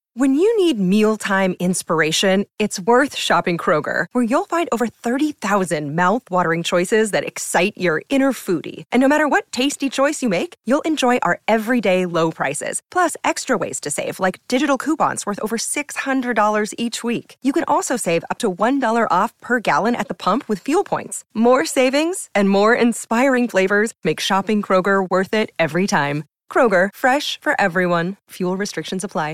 When you need mealtime inspiration, it's worth shopping Kroger, where you'll find over 30,000 mouth-watering choices that excite your inner foodie. And no matter what tasty choice you make, you'll enjoy our everyday low prices, plus extra ways to save, like digital coupons worth over $600 each week. You can also save up to $1 off per gallon at the pump with fuel points. More savings and more inspiring flavors make shopping Kroger worth it every time. Kroger, fresh for everyone. Fuel restrictions apply.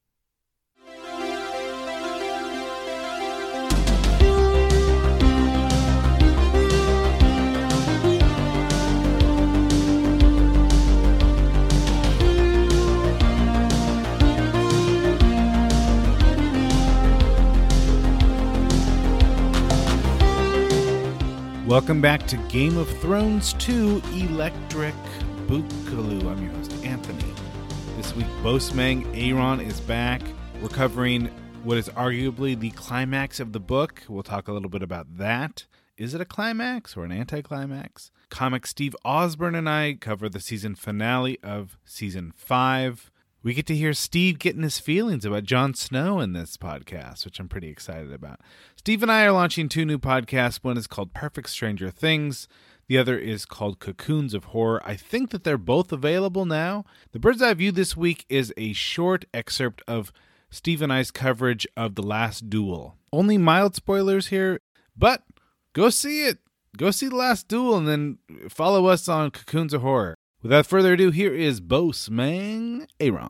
Welcome back to Game of Thrones 2 Electric Boogaloo. I'm your host, Anthony. This week, Boasmang Aaron is back. We're covering what is arguably the climax of the book. We'll talk a little bit about that. Is it a climax or an anticlimax? Comic Steve Osborne and I cover the season finale of Season 5. We get to hear Steve getting his feelings about Jon Snow in this podcast, which I'm pretty excited about. Steve and I are launching 2 new podcasts. One is called Perfect Stranger Things. The other is called Cocoons of Horror. I think that they're both available now. The Bird's Eye View this week is a short excerpt of Steve and I's coverage of The Last Duel. Only mild spoilers here, but go see it. Go see The Last Duel and then follow us on Cocoons of Horror. Without further ado, here is Boasmang Aaron.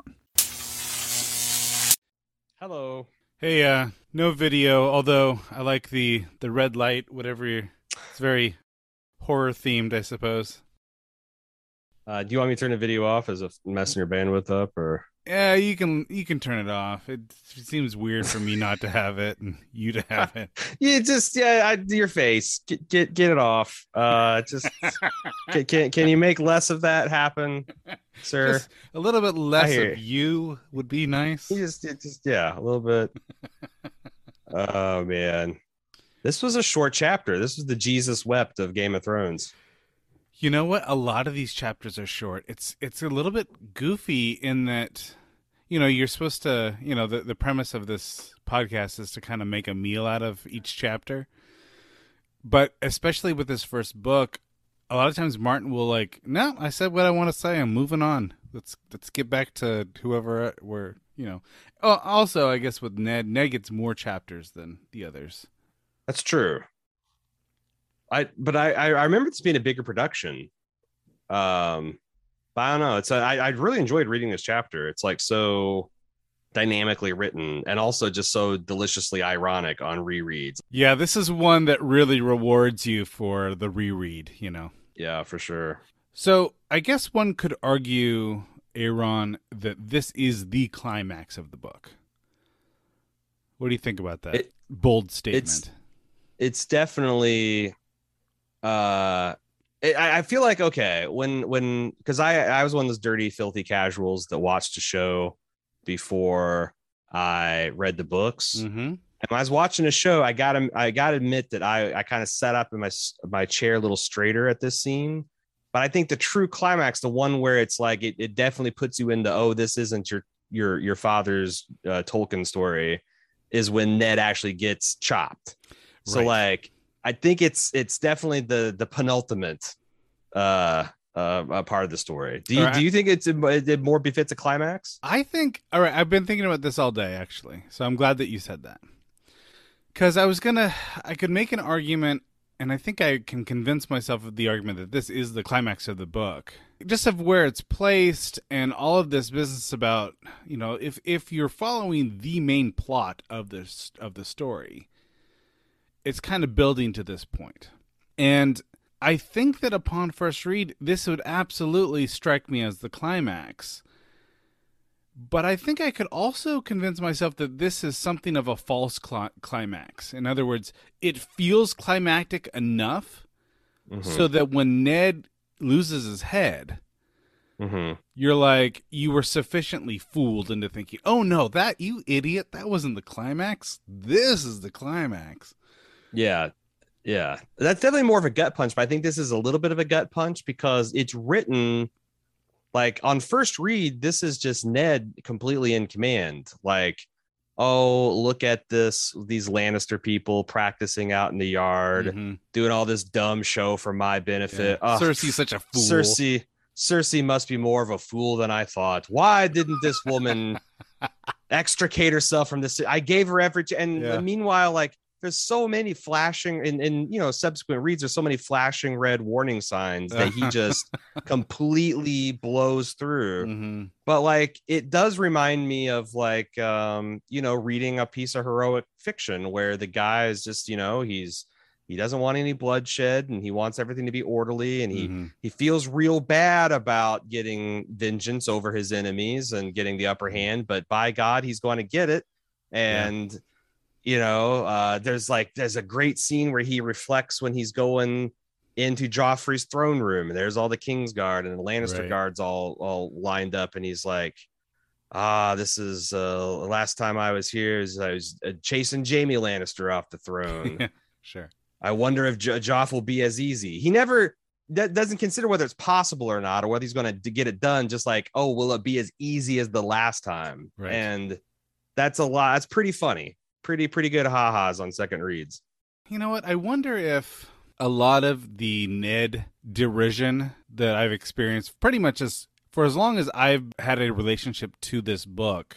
Hello. Hey, no video, although I like the red light, whatever it's very horror themed, I suppose. Do you want me to turn the video off as a messing your bandwidth up, or? Yeah, you can turn it off. It seems weird for me not to have it and you to have it. Your face. Get it off. Just can you make less of that happen, sir? Just a little bit less of you would be nice. Just a little bit. Oh man, this was a short chapter. This was the Jesus wept of Game of Thrones. You know what? A lot of these chapters are short. It's a little bit goofy in that, you're supposed to, the premise of this podcast is to kind of make a meal out of each chapter. But especially with this first book, a lot of times Martin will no, I said what I want to say. I'm moving on. Let's get back to whoever we're, Also, I guess with Ned gets more chapters than the others. That's true. I remember this being a bigger production. But I don't know. I really enjoyed reading this chapter. It's so dynamically written and also just so deliciously ironic on rereads. Yeah, this is one that really rewards you for the reread, Yeah, for sure. So I guess one could argue, Aaron, that this is the climax of the book. What do you think about that? Bold statement. It's definitely... I feel like, okay, when because I was one of those dirty, filthy casuals that watched the show before I read the books. Mm-hmm. And when I was watching the show, I gotta admit that I kind of sat up in my chair a little straighter at this scene. But I think the true climax, the one where it's it definitely puts you into, this isn't your father's Tolkien story, is when Ned actually gets chopped. So right. I think it's definitely the penultimate part of the story. Do you think it more befits a climax? I think, all right, I've been thinking about this all day, actually. So I'm glad that you said that. Because I could make an argument, and I think I can convince myself of the argument that this is the climax of the book. Just of where it's placed and all of this business about, if you're following the main plot of the story, it's kind of building to this point. And I think that upon first read, this would absolutely strike me as the climax. But I think I could also convince myself that this is something of a false climax. In other words, it feels climactic enough so that when Ned loses his head, you're you were sufficiently fooled into thinking, oh no, that, you idiot, that wasn't the climax. This is the climax. Yeah. That's definitely more of a gut punch, but I think this is a little bit of a gut punch because it's written Like on first read, this is just Ned completely in command. Like, oh, look at these Lannister people practicing out in the yard, doing all this dumb show for my benefit. Yeah. Cersei's such a fool. Cersei must be more of a fool than I thought. Why didn't this woman extricate herself from this? I gave her every meanwhile, like there's so many flashing in subsequent reads, there's so many flashing red warning signs that he just completely blows through. But like it does remind me of like reading a piece of heroic fiction where the guy is just he doesn't want any bloodshed and he wants everything to be orderly, and he feels real bad about getting vengeance over his enemies and getting the upper hand, but by God, he's going to get it. And there's a great scene where he reflects when he's going into Joffrey's throne room, and there's all the Kingsguard and the Lannister guards all lined up, and he's like, this is the last time I was here, I was chasing Jaime Lannister off the throne. Sure. I wonder if Joff will be as easy. He never doesn't consider whether it's possible or not, or whether he's going to get it done. Just like, oh, will it be as easy as the last time? Right. And that's a lot. That's pretty funny. Pretty good ha-has on second reads. You know what? I wonder if a lot of the Ned derision that I've experienced pretty much for as long as I've had a relationship to this book,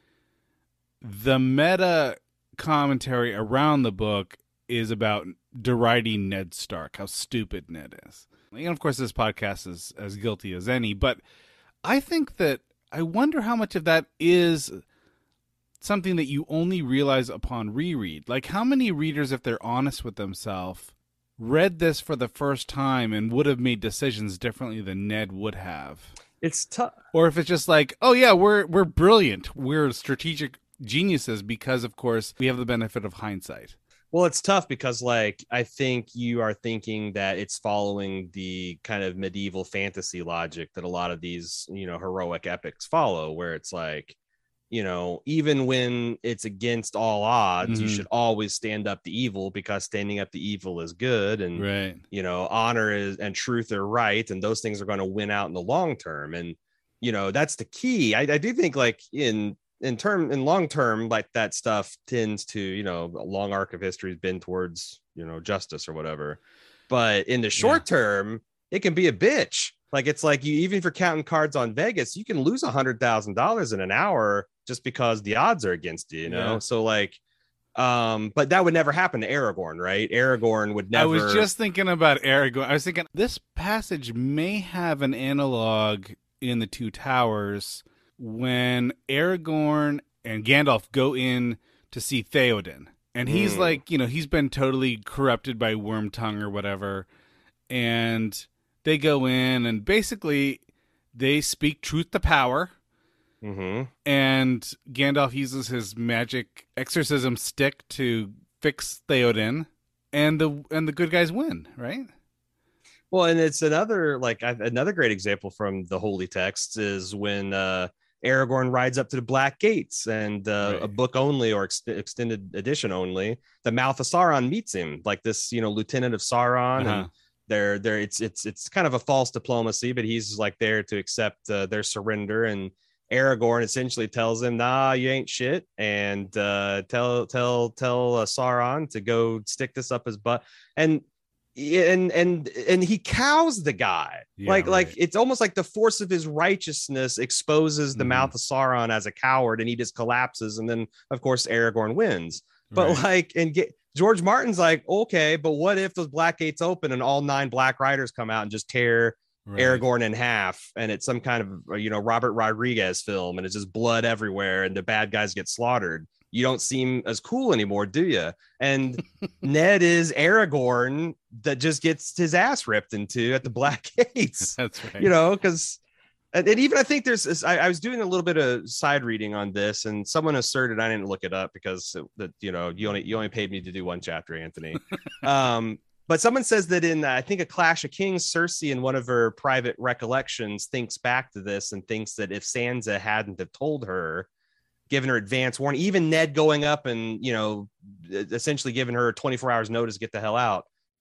the meta commentary around the book is about deriding Ned Stark, how stupid Ned is. And of course, this podcast is as guilty as any, but I think that I wonder how much of that is something that you only realize upon reread. Like how many readers, if they're honest with themselves, read this for the first time and would have made decisions differently than Ned would have. It's tough. Or if it's just like, oh yeah, we're brilliant. We're strategic geniuses because, of course, we have the benefit of hindsight. Well, it's tough because, like, I think you are thinking that it's following the kind of medieval fantasy logic that a lot of these, heroic epics follow, where it's like, even when it's against all odds, you should always stand up to evil because standing up to evil is good. And, honor and truth are right. And those things are going to win out in the long term. And, that's the key. I do think like in long term, like that stuff tends to, a long arc of history has been towards, justice or whatever. But in the short term, it can be a bitch. Like, it's like even if you're counting cards on Vegas, you can lose $100,000 in an hour just because the odds are against you, Yeah. So like, but that would never happen to Aragorn, right? Aragorn would never. I was just thinking about Aragorn. I was thinking this passage may have an analog in the Two Towers when Aragorn and Gandalf go in to see Theoden. And he's like, he's been totally corrupted by Wormtongue or whatever. And they go in and basically they speak truth to power. And Gandalf uses his magic exorcism stick to fix Theoden. And the good guys win, right? Well, and it's another great example from the holy texts is when Aragorn rides up to the Black Gates and a book only or extended edition only, the mouth of Sauron meets him, like this, lieutenant of Sauron. And it's kind of a false diplomacy, but he's like there to accept their surrender. And Aragorn essentially tells him, nah, you ain't shit. And tell Sauron to go stick this up his butt. And he cows the guy. Like it's almost like the force of his righteousness exposes the mouth of Sauron as a coward, and he just collapses. And then of course Aragorn wins. But George Martin's like, okay, but what if those Black Gates open and all 9 Black Riders come out and just tear Aragorn in half, and it's some kind of Robert Rodriguez film, and it's just blood everywhere and the bad guys get slaughtered? You don't seem as cool anymore, do you? And Ned is Aragorn that just gets his ass ripped into at the Black Gates. That's right. Because and even I think I was doing a little bit of side reading on this, and someone asserted, I didn't look it up because you only paid me to do one chapter, Anthony. But someone says that in I think A Clash of Kings, Cersei in one of her private recollections thinks back to this and thinks that if Sansa hadn't have told her, given her advance warning, even Ned going up and essentially giving her 24 hours notice to get the hell out,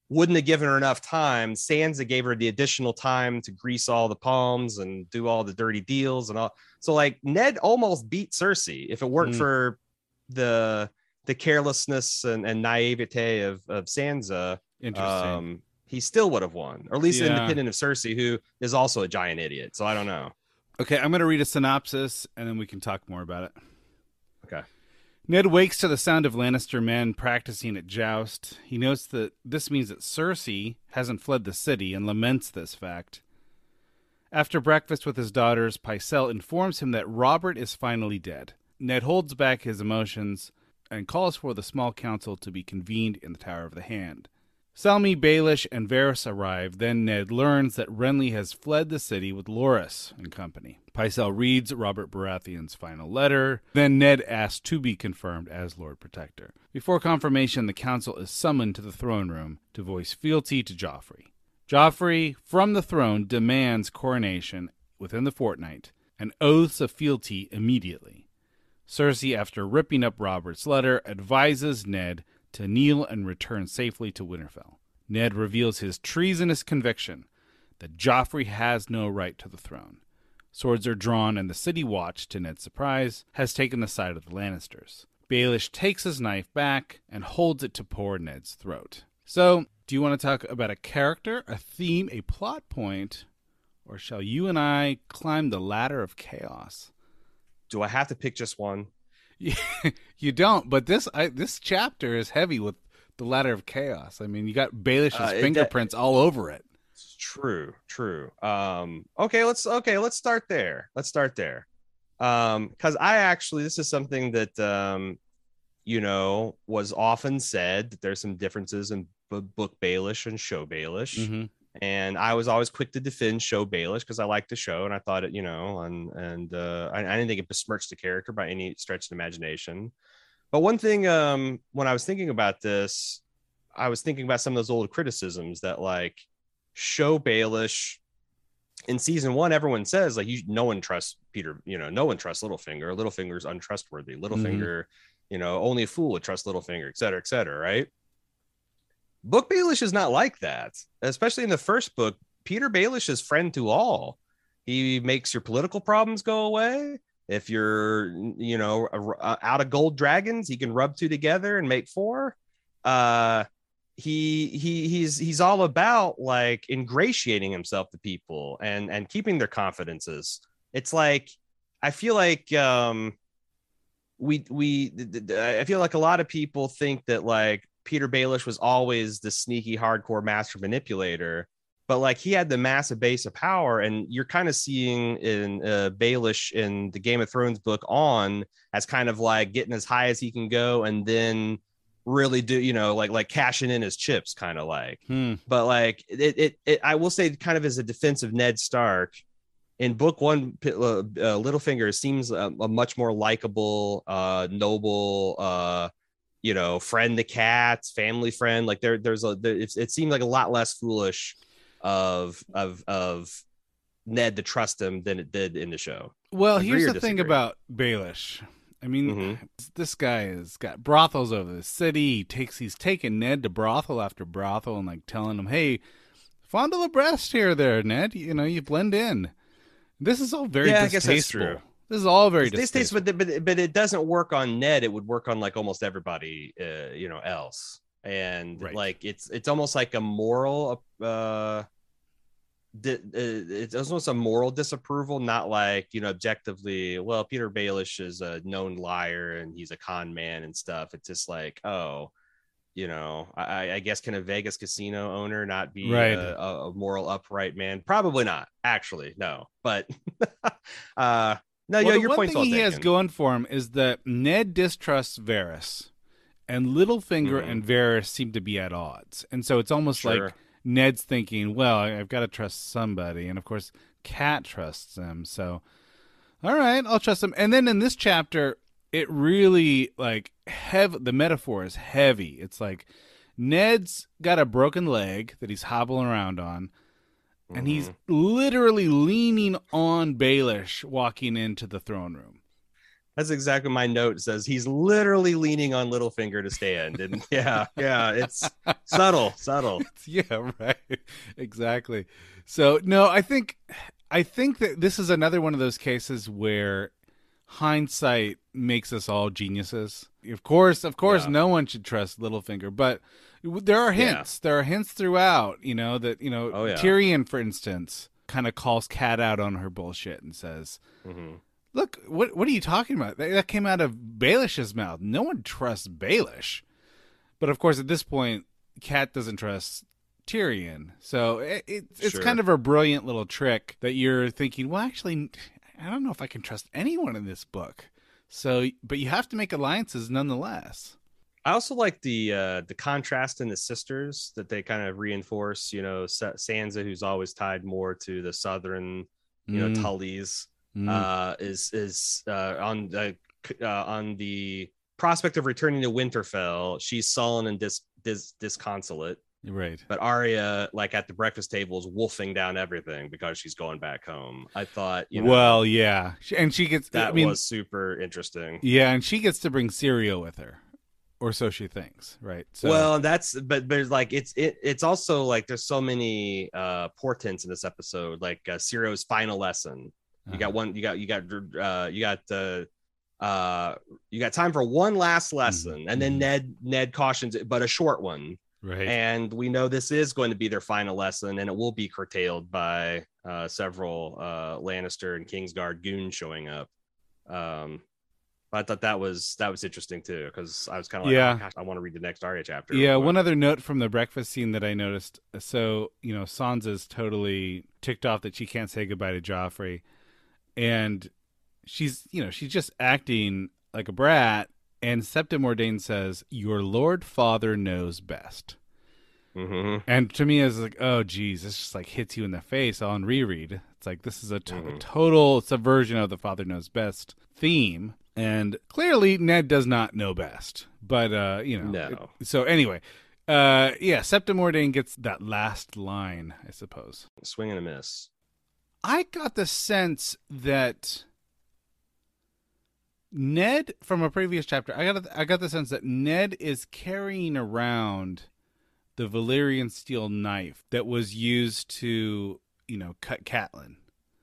wouldn't have given her enough time. Sansa gave her the additional time to grease all the palms and do all the dirty deals and all. So like Ned almost beat Cersei if it weren't for the carelessness and naivete of Sansa. Interesting. He still would have won, or at least independent of Cersei, who is also a giant idiot. So I don't know. Okay, I'm going to read a synopsis, and then we can talk more about it. Okay. Ned wakes to the sound of Lannister men practicing at joust. He notes that this means that Cersei hasn't fled the city and laments this fact. After breakfast with his daughters, Pycelle informs him that Robert is finally dead. Ned holds back his emotions and calls for the small council to be convened in the Tower of the Hand. Selmy, Baelish, and Varys arrive. Then Ned learns that Renly has fled the city with Loras and company. Pycelle reads Robert Baratheon's final letter. Then Ned asks to be confirmed as Lord Protector. Before confirmation, the council is summoned to the throne room to voice fealty to Joffrey. Joffrey, from the throne, demands coronation within the fortnight and oaths of fealty immediately. Cersei, after ripping up Robert's letter, advises Ned to kneel and return safely to Winterfell. Ned reveals his treasonous conviction that Joffrey has no right to the throne. Swords are drawn, and the City Watch, to Ned's surprise, has taken the side of the Lannisters. Baelish takes his knife back and holds it to poor Ned's throat. So, do you want to talk about a character, a theme, a plot point, or shall you and I climb the ladder of chaos? Do I have to pick just one? You don't, but this chapter is heavy with the ladder of chaos. I mean, you got Baelish's fingerprints all over it. True. Okay, let's start there. Because this is something that was often said that there's some differences in book Baelish and show Baelish. Mm-hmm. And I was always quick to defend show Baelish because I liked the show and I thought it, I didn't think it besmirched the character by any stretch of the imagination. But one thing, when I was thinking about this, I was thinking about some of those old criticisms that like show Baelish in season 1, everyone says like no one trusts Peter, no one trusts Littlefinger. Littlefinger's untrustworthy. Littlefinger, only a fool would trust Littlefinger, et cetera, right? Book Baelish is not like that, especially in the first book. Peter Baelish is friend to all. He makes your political problems go away. If you're, out of gold dragons, he can rub 2 together and make 4. He's all about like ingratiating himself to people and keeping their confidences. It's like I feel like I feel like a lot of people think that like Peter Baelish was always the sneaky, hardcore master manipulator, but like he had the massive base of power, and you're kind of seeing in Baelish in the Game of Thrones book on as kind of like getting as high as he can go, and then really do like cashing in his chips, kind of like. But like it I will say, kind of as a defense of Ned Stark, in book 1, Littlefinger seems a much more likable, noble, friend to cats, family friend. Like it seemed like a lot less foolish of Ned to trust him than it did in the show. Well, here's the thing about Baelish. I mean, this guy has got brothels over the city. He's taking Ned to brothel after brothel and like telling him, "Hey, fondle abreast here, there, Ned. You blend in." This is all very distasteful. I guess that's true. This is all very distasteful. But it doesn't work on Ned. It would work on like almost everybody, else. And right. Like it's almost like a moral. It's almost a moral disapproval, not like objectively. Well, Peter Baelish is a known liar and he's a con man and stuff. It's just like, I guess, can a Vegas casino owner not be right. a moral upright man? Probably not. Actually, no. But no, your point's all taken. The one thing he has going for him is that Ned distrusts Varys, and Littlefinger and Varys seem to be at odds, and so it's almost like Ned's thinking, well, I've got to trust somebody, and of course, Cat trusts him. So, all right, I'll trust him. And then in this chapter, it really the metaphor is heavy. It's like Ned's got a broken leg that he's hobbling around on, and he's literally leaning on Baelish walking into the throne room. That's exactly my note says. He's literally leaning on Littlefinger to stand. And yeah, it's subtle. Yeah, right. Exactly. So no, I think that this is another one of those cases where hindsight makes us all geniuses. Of course, Yeah. no one should trust Littlefinger, but there are hints. There are hints throughout, that, Oh, yeah. Tyrion, for instance, kind of calls Kat out on her bullshit and says, look, what are you talking about? That came out of Baelish's mouth. No one trusts Baelish. But of course, at this point, Kat doesn't trust Tyrion. So it's Sure. kind of a brilliant little trick that you're thinking, well, actually, I don't know if I can trust anyone in this book. So, but you have to make alliances nonetheless. I also like the contrast in the sisters that they kind of reinforce. Sansa, who's always tied more to the southern, Tullys, is on the prospect of returning to Winterfell. She's sullen and disconsolate. Right. But Arya, like at the breakfast table, is wolfing down everything because she's going back home. I thought, well, yeah, and she gets was super interesting. Yeah, and she gets to bring Syrio with her, or so she thinks, right? So, well, but there's like it's also like there's so many portents in this episode, like Cyrio's final lesson. You got one. You got time for one last lesson, and then Ned cautions it, but a short one. Right. And we know this is going to be their final lesson, and it will be curtailed by several Lannister and Kingsguard goons showing up. But I thought that was interesting too, because I was kind of like, oh, gosh, I want to read the next Arya chapter. Yeah, one other note from the breakfast scene that I noticed. So, Sansa's totally ticked off that she can't say goodbye to Joffrey. And she's just acting like a brat. And Septa Mordane says, "Your Lord Father knows best." Mm-hmm. And to me, it's like, oh, geez, this just like hits you in the face on reread. It's like, this is a total subversion of the Father knows best theme. And clearly, Ned does not know best. But, No. So anyway, Septa Mordane gets that last line, I suppose. Swing and a miss. I got the sense that Ned, from a previous chapter, I got the sense that Ned is carrying around the Valyrian steel knife that was used to, cut Catelyn.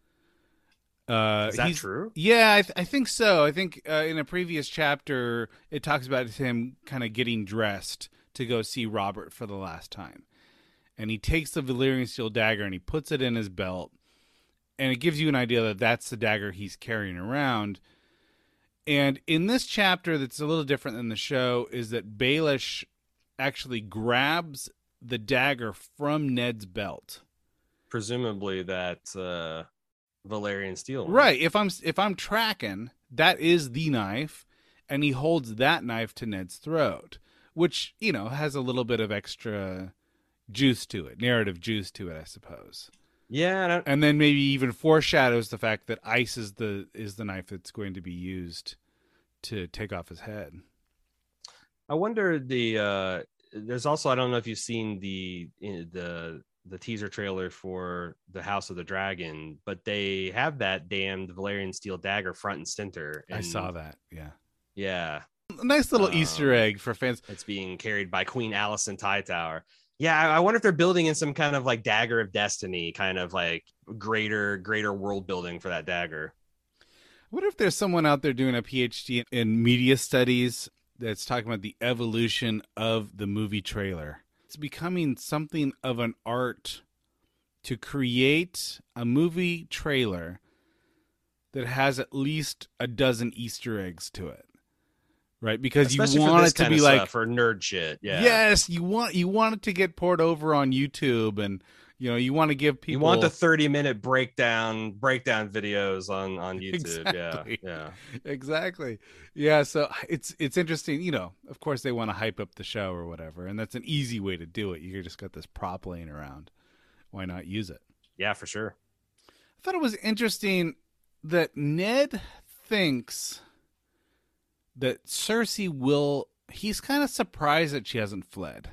Is that true? Yeah, I think so. I think in a previous chapter, it talks about him kind of getting dressed to go see Robert for the last time. And he takes the Valyrian steel dagger and he puts it in his belt. And it gives you an idea that that's the dagger he's carrying around. And in this chapter, that's a little different than the show, is that Baelish actually grabs the dagger from Ned's belt. Presumably that Valyrian steel. Right. If I'm tracking, that is the knife, and he holds that knife to Ned's throat, which, has a little bit of extra juice to it, narrative juice to it, I suppose. Yeah, and then maybe even foreshadows the fact that ice is the knife that's going to be used to take off his head. I wonder there's also, I don't know if you've seen the teaser trailer for the House of the Dragon, but they have that damned Valyrian steel dagger front and center. And I saw that. Yeah. A nice little Easter egg for fans. It's being carried by Queen Alicent Hightower. Yeah, I wonder if they're building in some kind of like dagger of destiny, kind of like greater world building for that dagger. What if there's someone out there doing a PhD in media studies that's talking about the evolution of the movie trailer? It's becoming something of an art to create a movie trailer that has at least a dozen Easter eggs to it. Right, because especially you want it to be like for nerd shit. Yeah. Yes, you want it to get poured over on YouTube, and you want to give people. You want the 30-minute breakdown videos on YouTube. Exactly. Yeah. Exactly. Yeah. So it's interesting. Of course they want to hype up the show or whatever, and that's an easy way to do it. You just got this prop laying around. Why not use it? Yeah, for sure. I thought it was interesting that Ned thinks that Cersei he's kind of surprised that she hasn't fled.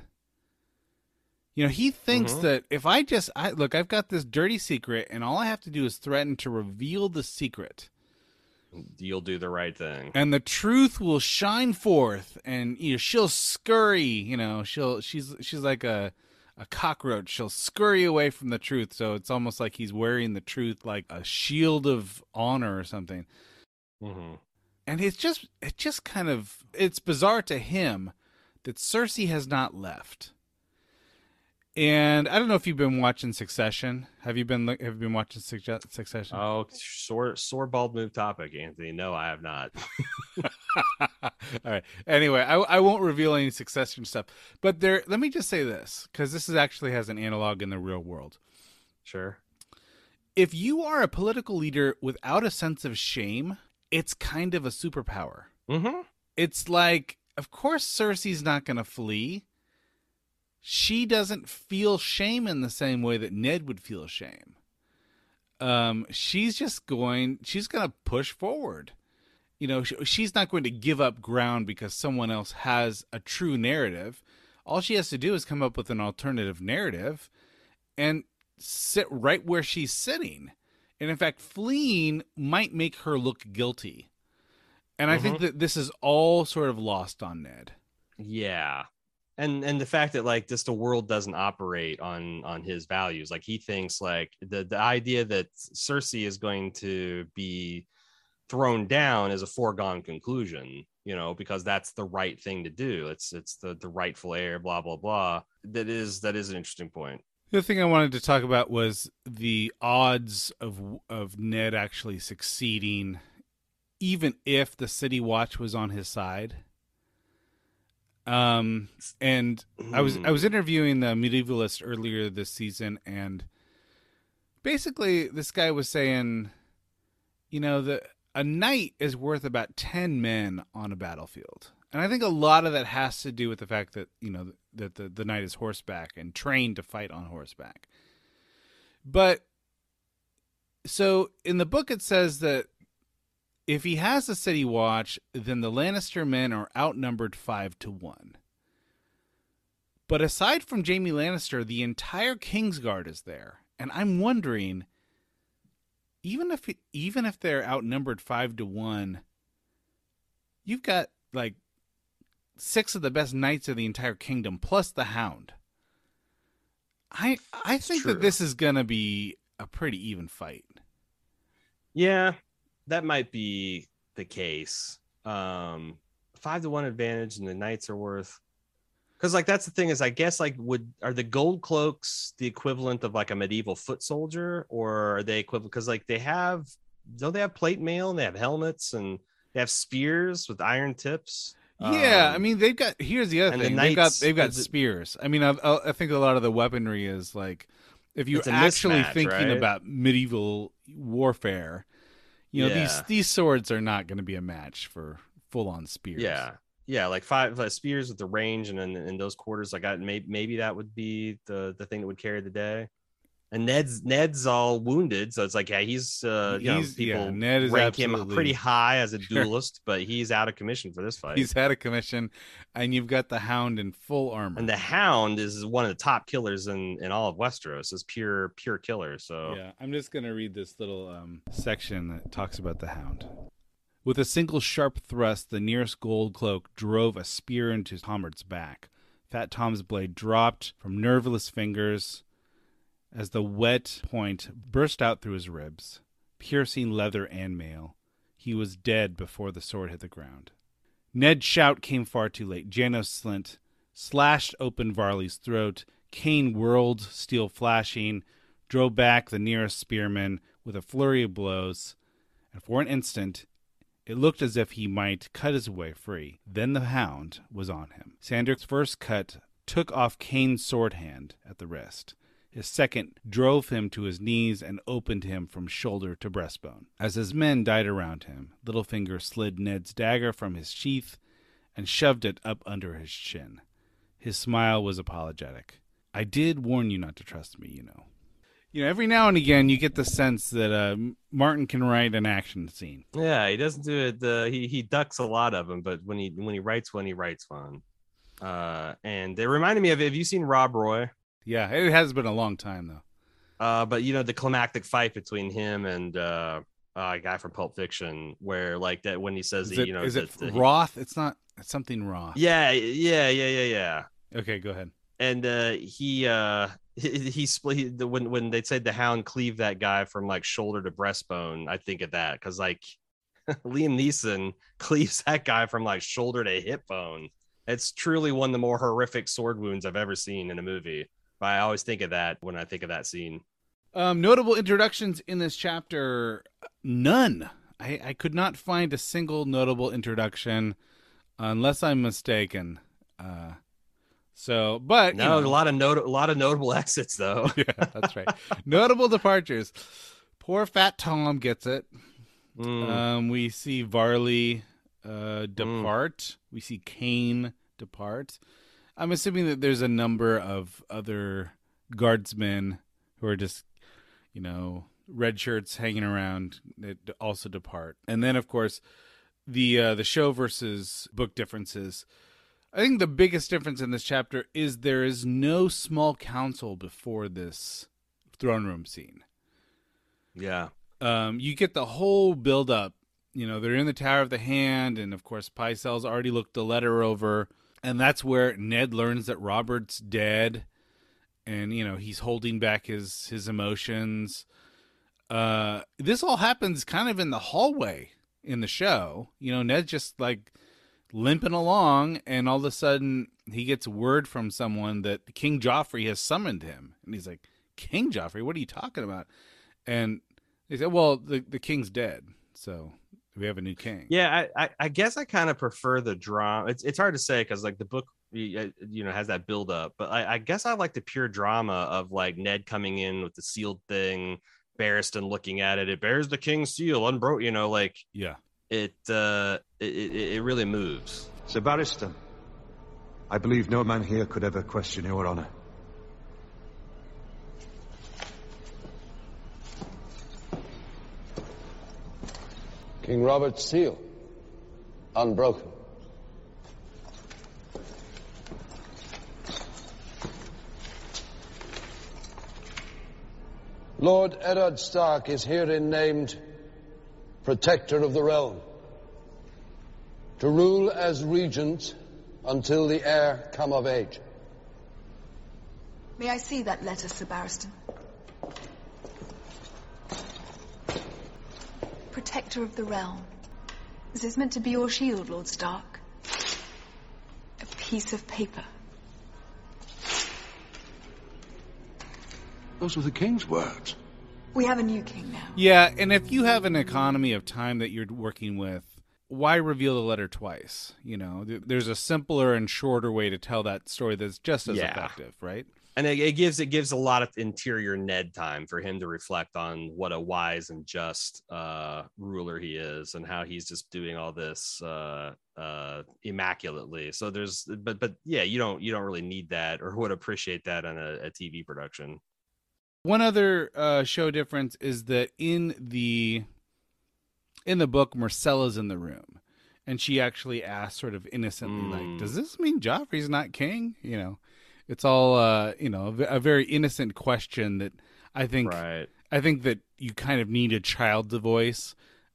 He thinks that if I've got this dirty secret and all I have to do is threaten to reveal the secret, You'll do the right thing. And the truth will shine forth, and she'll scurry. She's like a cockroach. She'll scurry away from the truth. So it's almost like he's wearing the truth like a shield of honor or something. Mm-hmm. And it's bizarre to him that Cersei has not left. And I don't know if you've been watching Succession. Have you been watching Succession? Oh, sore bald move topic, Anthony. No, I have not. All right. Anyway, I won't reveal any Succession stuff. But let me just say this, because this actually has an analog in the real world. Sure. If you are a political leader without a sense of shame, it's kind of a superpower. Mm-hmm. It's like, of course, Cersei's not going to flee. She doesn't feel shame in the same way that Ned would feel shame. She's going to push forward. She's not going to give up ground because someone else has a true narrative. All she has to do is come up with an alternative narrative and sit right where she's sitting. And in fact, fleeing might make her look guilty. And I think that this is all sort of lost on Ned. Yeah. And the fact that like the world doesn't operate on his values. Like he thinks like the idea that Cersei is going to be thrown down is a foregone conclusion, because that's the right thing to do. It's the rightful heir, blah, blah, blah. That is an interesting point. The other thing I wanted to talk about was the odds of Ned actually succeeding, even if the City Watch was on his side. And I was interviewing the medievalist earlier this season, and basically this guy was saying, that a knight is worth about 10 men on a battlefield. And I think a lot of that has to do with the fact that, that the knight is horseback and trained to fight on horseback. But so in the book, it says that if he has the City Watch, then the Lannister men are outnumbered 5-1. But aside from Jaime Lannister, the entire Kingsguard is there. And I'm wondering, even if they're outnumbered 5-1, you've got like 6 of the best knights of the entire kingdom, plus the Hound. I think that this is going to be a pretty even fight. Yeah, that might be the case. 5-1 advantage, and the knights are worth. Because like that's the thing is, I guess like are the gold cloaks the equivalent of like a medieval foot soldier, or are they equivalent? Because like don't they have plate mail and they have helmets and they have spears with iron tips? Yeah, I mean they've got. Here's the other thing: they've got spears. I mean, I think a lot of the weaponry is like, if you're actually thinking about medieval warfare, these swords are not going to be a match for full on spears. Yeah, like 5 spears with the range, and then in those quarters, like maybe that would be the thing that would carry the day. And Ned's all wounded, so it's like people Ned is rank him pretty high as a duelist, but he's out of commission for this fight. He's out of commission, and you've got the Hound in full armor. And the Hound is one of the top killers in all of Westeros. Is pure killer. So yeah, I'm just gonna read this little section that talks about the Hound. With a single sharp thrust, the nearest gold cloak drove a spear into Tomard's back. Fat Tom's blade dropped from nerveless fingers as the wet point burst out through his ribs, piercing leather and mail. He was dead before the sword hit the ground. Ned's shout came far too late. Janos Slynt slashed open Varley's throat. Cain whirled, steel flashing, drove back the nearest spearman with a flurry of blows, and for an instant it looked as if he might cut his way free. Then the Hound was on him. Sandor's first cut took off Cain's sword hand at the wrist. His second drove him to his knees and opened him from shoulder to breastbone. As his men died around him, Littlefinger slid Ned's dagger from his sheath and shoved it up under his chin. His smile was apologetic. I did warn you not to trust me, every now and again you get the sense that Martin can write an action scene. Yeah, he doesn't do it. He ducks a lot of them, but when he writes one, he writes one. And it reminded me of, have you seen Rob Roy? Yeah, it has been a long time though. But the climactic fight between him and guy from Pulp Fiction, where like that when he says, is it Roth? It's not. It's something Roth. Yeah. Okay, go ahead. And he split when they said the Hound cleaved that guy from like shoulder to breastbone. I think of that because like Liam Neeson cleaves that guy from like shoulder to hip bone. It's truly one of the more horrific sword wounds I've ever seen in a movie. But I always think of that when I think of that scene. Notable introductions in this chapter, none. I could not find a single notable introduction, unless I'm mistaken. But no, a lot of notable exits though. Yeah, that's right. Notable departures. Poor fat Tom gets it. We see Varley depart. We see Kane depart. I'm assuming that there's a number of other guardsmen who are just, red shirts hanging around that also depart. And then, of course, the show versus book differences. I think the biggest difference in this chapter is there is no small council before this throne room scene. Yeah. You get the whole build up. They're in the Tower of the Hand, and of course Pycelle's already looked the letter over, and that's where Ned learns that Robert's dead, and he's holding back his emotions. This all happens kind of in the hallway in the show. Ned's just like limping along, and all of a sudden he gets word from someone that King Joffrey has summoned him, and he's like, King Joffrey, what are you talking about? And they said, well, the king's dead, so we have a new king. Yeah, I guess I kind of prefer the drama. It's hard to say because like the book has that build up, but I guess I like the pure drama of like Ned coming in with the sealed thing, Barristan looking at it bears the king's seal unbroken, yeah. It really moves. Sir Barristan, I believe no man here could ever question your honor. King Robert's seal, unbroken. Lord Eddard Stark is herein named Protector of the Realm, to rule as regent until the heir come of age. May I see that letter, Sir Barristan? Protector of the Realm. Is this meant to be your shield, Lord Stark? A piece of paper. Those were the king's words. We have a new king now. Yeah, and if you have an economy of time that you're working with, why reveal the letter twice? There's a simpler and shorter way to tell that story that's just as effective, right? And it gives a lot of interior Ned time for him to reflect on what a wise and just ruler he is, and how he's just doing all this immaculately. So but yeah, you don't really need that or would appreciate that on a TV production. One other show difference is that in the book, Myrcella's in the room, and she actually asks sort of innocently, like, "Does this mean Joffrey's not king?" It's all a very innocent question that I think that you kind of need a child's voice.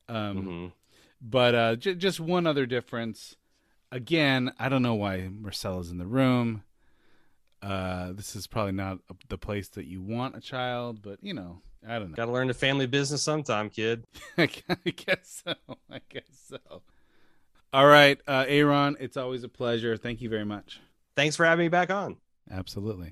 But just one other difference. Again, I don't know why Myrcella's in the room. This is probably not the place that you want a child, but I don't know. Got to learn the family business sometime, kid. I guess so. All right, Aaron, it's always a pleasure. Thank you very much. Thanks for having me back on. Absolutely.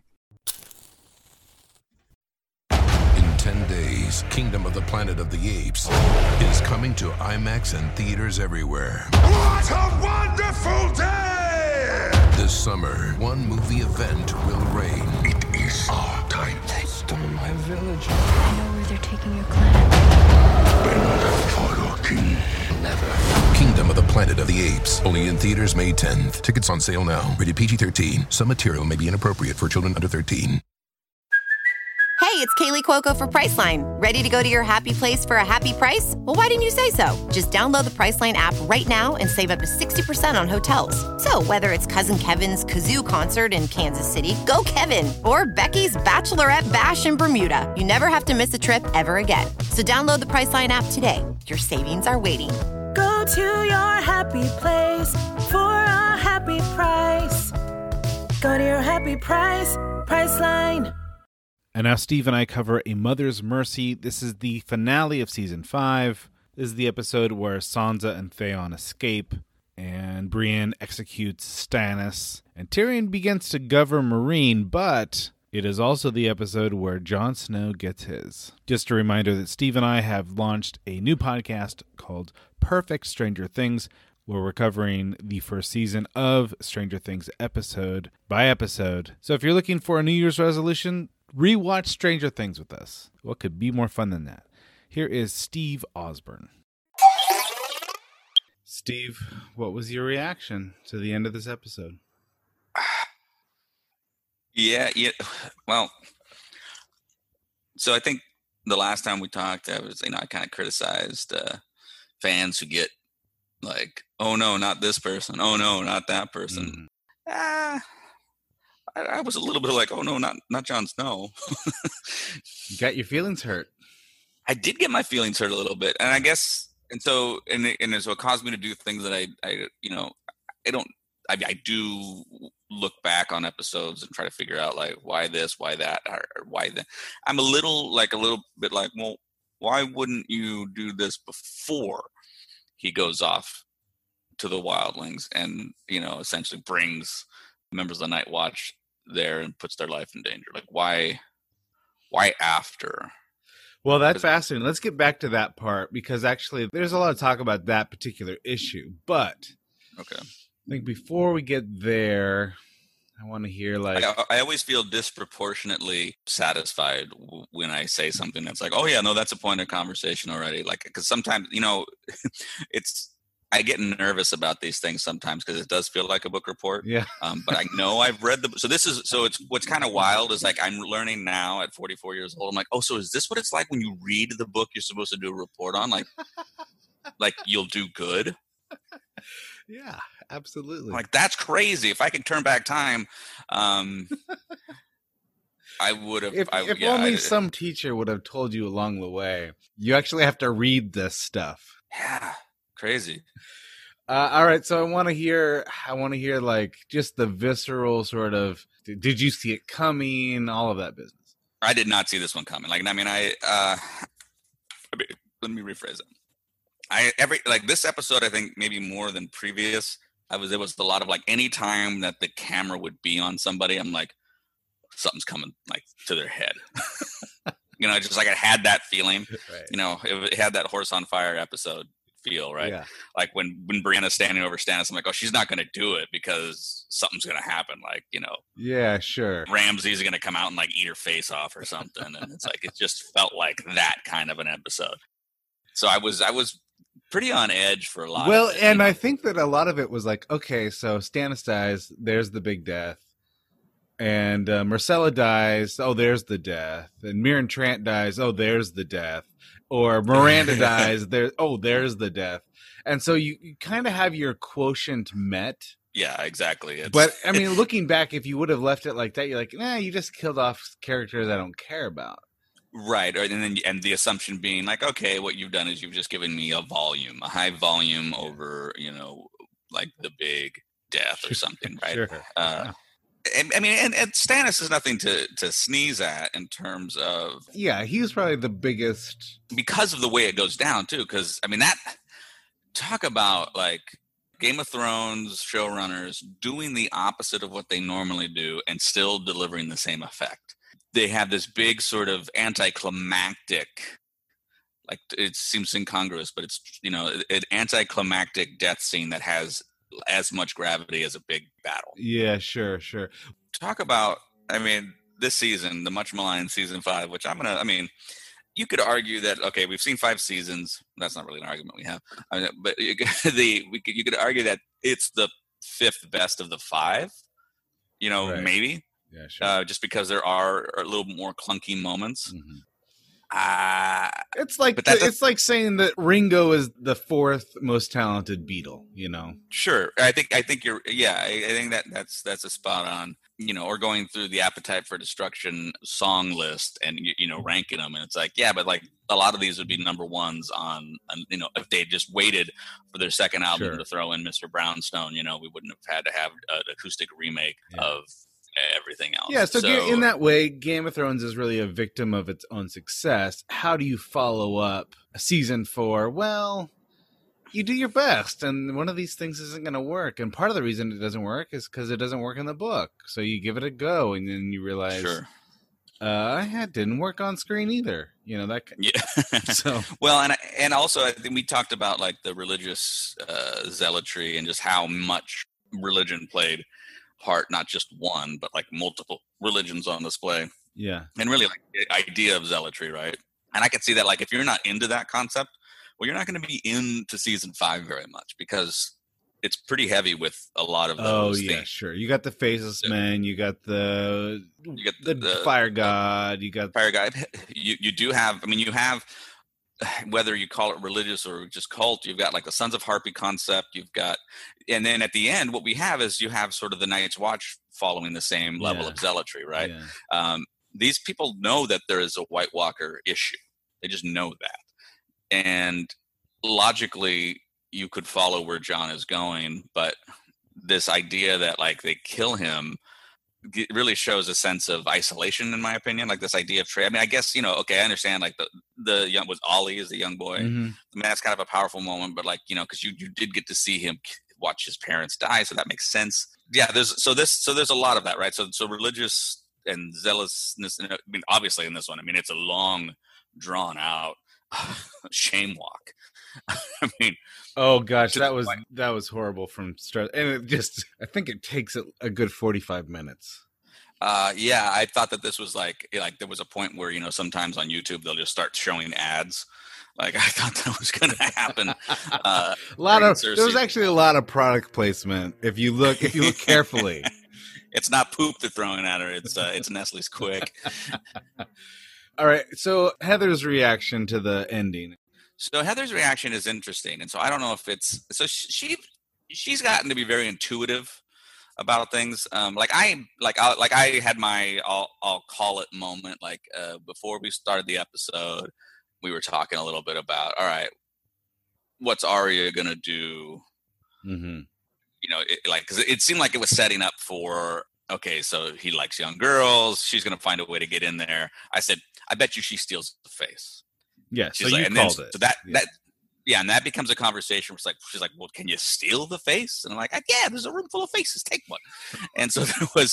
In 10 days, Kingdom of the Planet of the Apes is coming to IMAX and theaters everywhere. What a wonderful day! This summer, one movie event will reign. It is our time. They stole my village. I know where they're taking your clan. Bend for your king. Never. Kingdom of the Planet of the Apes. Only in theaters May 10th. Tickets on sale now. Rated PG-13. Some material may be inappropriate for children under 13. Hey, it's Kaylee Cuoco for Priceline. Ready to go to your happy place for a happy price? Well, why didn't you say so? Just download the Priceline app right now and save up to 60% on hotels. So whether it's Cousin Kevin's Kazoo Concert in Kansas City, go Kevin, or Becky's Bachelorette Bash in Bermuda, you never have to miss a trip ever again. So download the Priceline app today. Your savings are waiting. Go to your happy place for a happy price. Go to your happy price, Priceline. And now Steve and I cover A Mother's Mercy. This is the finale of Season 5. This is the episode where Sansa and Theon escape, and Brienne executes Stannis, and Tyrion begins to govern Meereen, but it is also the episode where Jon Snow gets his. Just a reminder that Steve and I have launched a new podcast called Perfect Stranger Things, where we're covering the first season of Stranger Things episode by episode. So if you're looking for a New Year's resolution, rewatch Stranger Things with us. What could be more fun than that? Here is Steve Osborne. Steve, what was your reaction to the end of this episode? Yeah. Well, so I think the last time we talked, I kind of criticized fans who get like, oh no, not this person. Oh no, not that person. I was a little bit like, oh no, not Jon Snow. You got your feelings hurt. I did get my feelings hurt a little bit, and I guess, and so it caused me to do things that I do look back on episodes and try to figure out like why this, why that, or why that. I'm a little bit like, well, why wouldn't you do this before he goes off to the wildlings and essentially brings members of the Night Watch there and puts their life in danger? Like why after? Well, that's fascinating. Let's get back to that part, because actually there's a lot of talk about that particular issue. But okay, I think before we get there, I want to hear I always feel disproportionately satisfied when I say something that's like, oh yeah, no, that's a point of conversation already. Like, because sometimes I get nervous about these things sometimes because it does feel like a book report. Yeah. But I know I've read it's what's kind of wild is like I'm learning now at 44 years old. I'm like, oh, so is this what it's like when you read the book you're supposed to do a report on? Like you'll do good. Yeah, absolutely. Like that's crazy. If I could turn back time, I would have. If only some teacher would have told you along the way. You actually have to read this stuff. Yeah. Crazy. All right, so I want to hear like just the visceral sort of, did you see it coming, all of that business. I did not see this one coming. Let me rephrase it. This episode, I think maybe more than previous, there was a lot of like any time that the camera would be on somebody, I'm like, something's coming like to their head. Just like I had that feeling. Right. It had that Horse on Fire episode feel, right? Yeah. Like when Brianna's standing over Stannis, I'm like, oh, she's not going to do it because something's going to happen. Like, yeah, sure. Ramsay's going to come out and like eat her face off or something. And it's like, it just felt like that kind of an episode. So I was pretty on edge for a lot. Well, of it, and I think that a lot of it was like, okay, so Stannis dies. There's the big death. And Myrcella dies. Oh, there's the death. And Mirren Trant dies. Oh, there's the death. Or Miranda dies. There's the death. And so you kind of have your quotient met. Yeah, exactly. But I mean, looking back, if you would have left it like that, you're like, you just killed off characters I don't care about. Right. And the assumption being like, okay, what you've done is you've just given me a high volume over, like the big death or something, right? Sure. I mean, and Stannis is nothing to sneeze at in terms of... Yeah, he's probably the biggest... Because of the way it goes down, too. Because, I mean, talk about, like, Game of Thrones showrunners doing the opposite of what they normally do and still delivering the same effect. They have this big sort of anticlimactic... Like, it seems incongruous, but it's, an anticlimactic death scene that has as much gravity as a big battle. Yeah, sure. Talk about, this season, the much maligned season 5, which you could argue that, okay, we've seen 5 seasons. That's not really an argument we have. But you could argue that it's the 5th best of the 5, right. Maybe. Yeah, sure. Just because there are a little more clunky moments. Mm-hmm. It's like saying that Ringo is the fourth most talented Beatle, you know. Sure. I think I think that's a spot on, you know, or going through the Appetite for Destruction song list and, you know, ranking them. And it's like, yeah, but like a lot of these would be number ones on, you know, if they just waited for their second album to throw in Mr. Brownstone, you know, we wouldn't have had to have an acoustic remake of everything else. Yeah, so in that way, Game of Thrones is really a victim of its own success. How do you follow up season 4? Well, you do your best, and one of these things isn't going to work. And part of the reason it doesn't work is because it doesn't work in the book. So you give it a go, and then you realize, it didn't work on screen either. You know, that. Yeah. So well, and also I think we talked about like the religious zealotry and just how much religion played part, not just one, but like multiple religions on display. Yeah. And really like the idea of zealotry, right? And I can see that like if you're not into that concept, well, you're not going to be into season 5 very much because it's pretty heavy with a lot of those yeah, themes. Sure. You got the Faceless Men, you got the Fire God, you got Fire God. You do have, I mean, you have, whether you call it religious or just cult, you've got like the Sons of Harpy concept, you've got, and then at the end, what we have is you have sort of the Night's Watch following the same level of zealotry, right? Yeah. These people know that there is a White Walker issue. They just know that. And logically, you could follow where Jon is going, but this idea that like they kill him really shows a sense of isolation, in my opinion. Like this idea of I mean, I guess, you know, okay, I understand like the young was Ollie is the young boy. Mm-hmm. I mean, that's kind of a powerful moment, but like, you know, because you did get to see him watch his parents die, so that makes sense. Yeah, there's a lot of that, right? So religious and zealousness. I mean, obviously in this one, I mean, it's a long, drawn out shame walk. I mean, oh gosh, that was horrible from start, and it just, I think it takes a good 45 minutes. Yeah, I thought that this was like there was a point where, you know, sometimes on YouTube they'll just start showing ads. Like I thought that was going to happen. There was actually a lot of product placement if you look carefully. It's not poop they're throwing at her. It's Nestle's Quick. All right, so Heather's reaction to the ending. So Heather's reaction is interesting, and so I don't know if it's so she's gotten to be very intuitive about things. Like I had my I'll call it moment. Like before we started the episode, we were talking a little bit about, all right, what's Arya gonna do? Mm-hmm. You know, because it seemed like it was setting up for, okay, so he likes young girls. She's gonna find a way to get in there. I said, I bet you she steals the face. Yeah, so you called it. So and that becomes a conversation where she's like, well, can you steal the face? And I'm like, yeah, there's a room full of faces. Take one. And so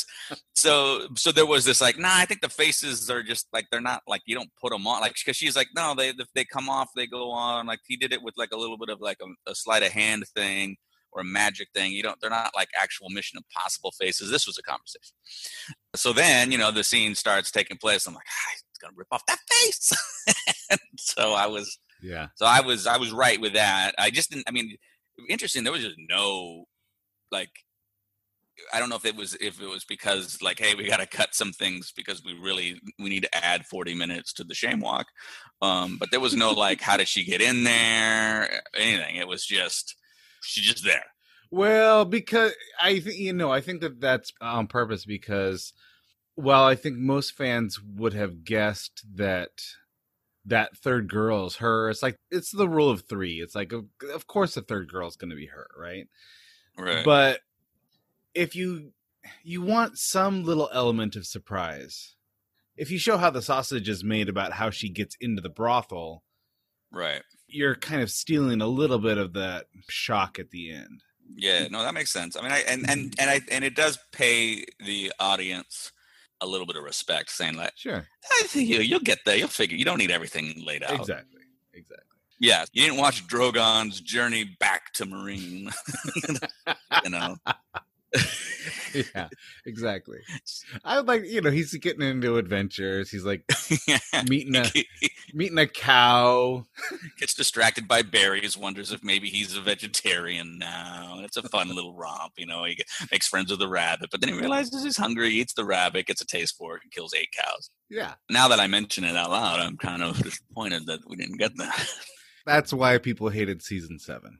there was this like, nah, I think the faces are just like, they're not like, you don't put them on. Like, because she's like, no, they come off, they go on. Like he did it with like a little bit of like a sleight of hand thing or a magic thing. They're not like actual Mission Impossible faces. This was a conversation. So then, you know, the scene starts taking place. I'm like, gonna rip off that face. So I was right with that. I just didn't, I mean, interesting, there was just no, like, I don't know if it was because like, hey, we got to cut some things because we need to add 40 minutes to the shame walk, but there was no like, how did she get in there, anything. It was just, she's just there. Well, because I think that's on purpose, because while I think most fans would have guessed that third girl is her, it's like, it's the rule of 3. It's like, of course the third girl is going to be her, right? Right. But if you want some little element of surprise, if you show how the sausage is made about how she gets into the brothel, right, you're kind of stealing a little bit of that shock at the end. Yeah, no, that makes sense. I mean, and it does pay the audience a little bit of respect, saying like, sure, I think you'll get there. You'll figure. You don't need everything laid out. Exactly. Yeah, you didn't watch Drogon's journey back to Meereen. You know. Yeah, exactly. I would like, he's getting into adventures. He's like meeting a cow. Gets distracted by berries, wonders if maybe he's a vegetarian now. It's a fun little romp, he makes friends with the rabbit, but then he realizes he's hungry, he eats the rabbit, gets a taste for it, and kills 8 cows. Yeah. Now that I mention it out loud, I'm kind of disappointed that we didn't get that. That's why people hated season 7.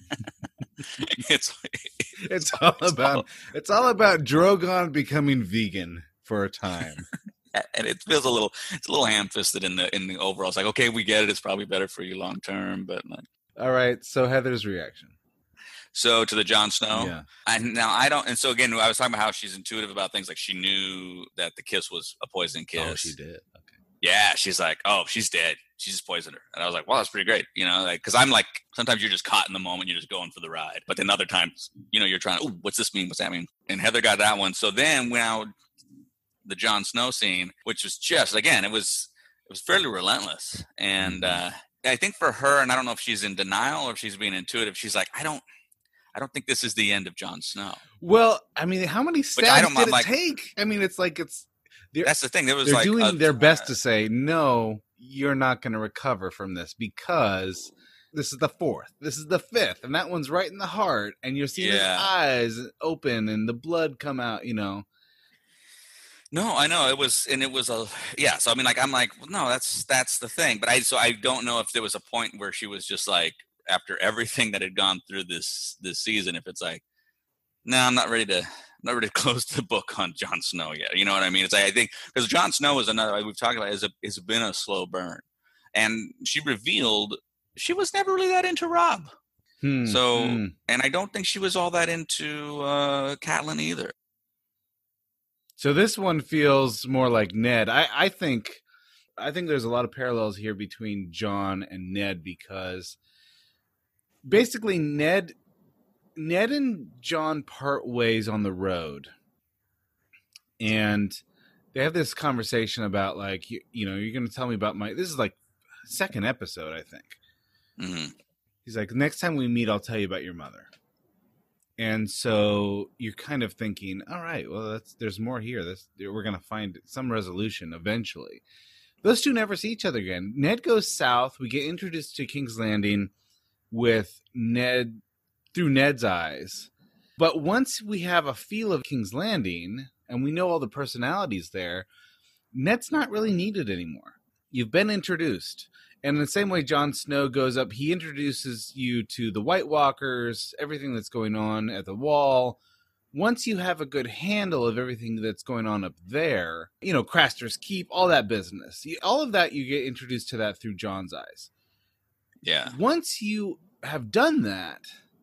It's all about Drogon becoming vegan for a time. And it feels it's a little ham-fisted in the overall. It's like, okay, we get it. It's probably better for you long term, but all right. So Heather's reaction. So to the Jon Snow, yeah. I don't. And so again, I was talking about how she's intuitive about things. Like she knew that the kiss was a poison kiss. Oh, she did. Okay. Yeah, she's like, oh, she's dead. She just poisoned her. And I was like, well, that's pretty great. Because I'm like, sometimes you're just caught in the moment. You're just going for the ride. But then other times, you're trying to, what's this mean? What's that mean? And Heather got that one. So then the Jon Snow scene, which was just, again, it was fairly relentless. And I think for her, and I don't know if she's in denial or if she's being intuitive, she's like, I don't think this is the end of Jon Snow. Well, I mean, how many stabs did it take? I mean, it's like that's the thing. They're doing their best to say, no, you're not going to recover from this because this is the 4th, this is the 5th, and that one's right in the heart, and you're seeing his eyes open and the blood come out, No, I know it was So I mean, I'm like, well, no, that's the thing. But I don't know if there was a point where she was just like, after everything that had gone through this season, if it's like, no, I'm not ready to close the book on Jon Snow yet. You know what I mean? It's like, I think because Jon Snow is another, like we've talked about, has been a slow burn, and she revealed she was never really that into Robb. And I don't think she was all that into Catelyn either. So this one feels more like Ned. I think there's a lot of parallels here between Jon and Ned, because basically Ned and Jon part ways on the road, and they have this conversation about like, you're going to tell me about this is like 2nd episode, I think. Mm-hmm. He's like, next time we meet, I'll tell you about your mother. And so you're kind of thinking, all right, well, there's more here. We're going to find some resolution eventually. Those two never see each other again. Ned goes south. We get introduced to King's Landing with Ned through Ned's eyes. But once we have a feel of King's Landing and we know all the personalities there, Ned's not really needed anymore. You've been introduced. And in the same way Jon Snow goes up, he introduces you to the White Walkers, everything that's going on at the Wall. Once you have a good handle of everything that's going on up there, Craster's Keep, all that business, all of that, you get introduced to that through Jon's eyes. Yeah. Once you have done that,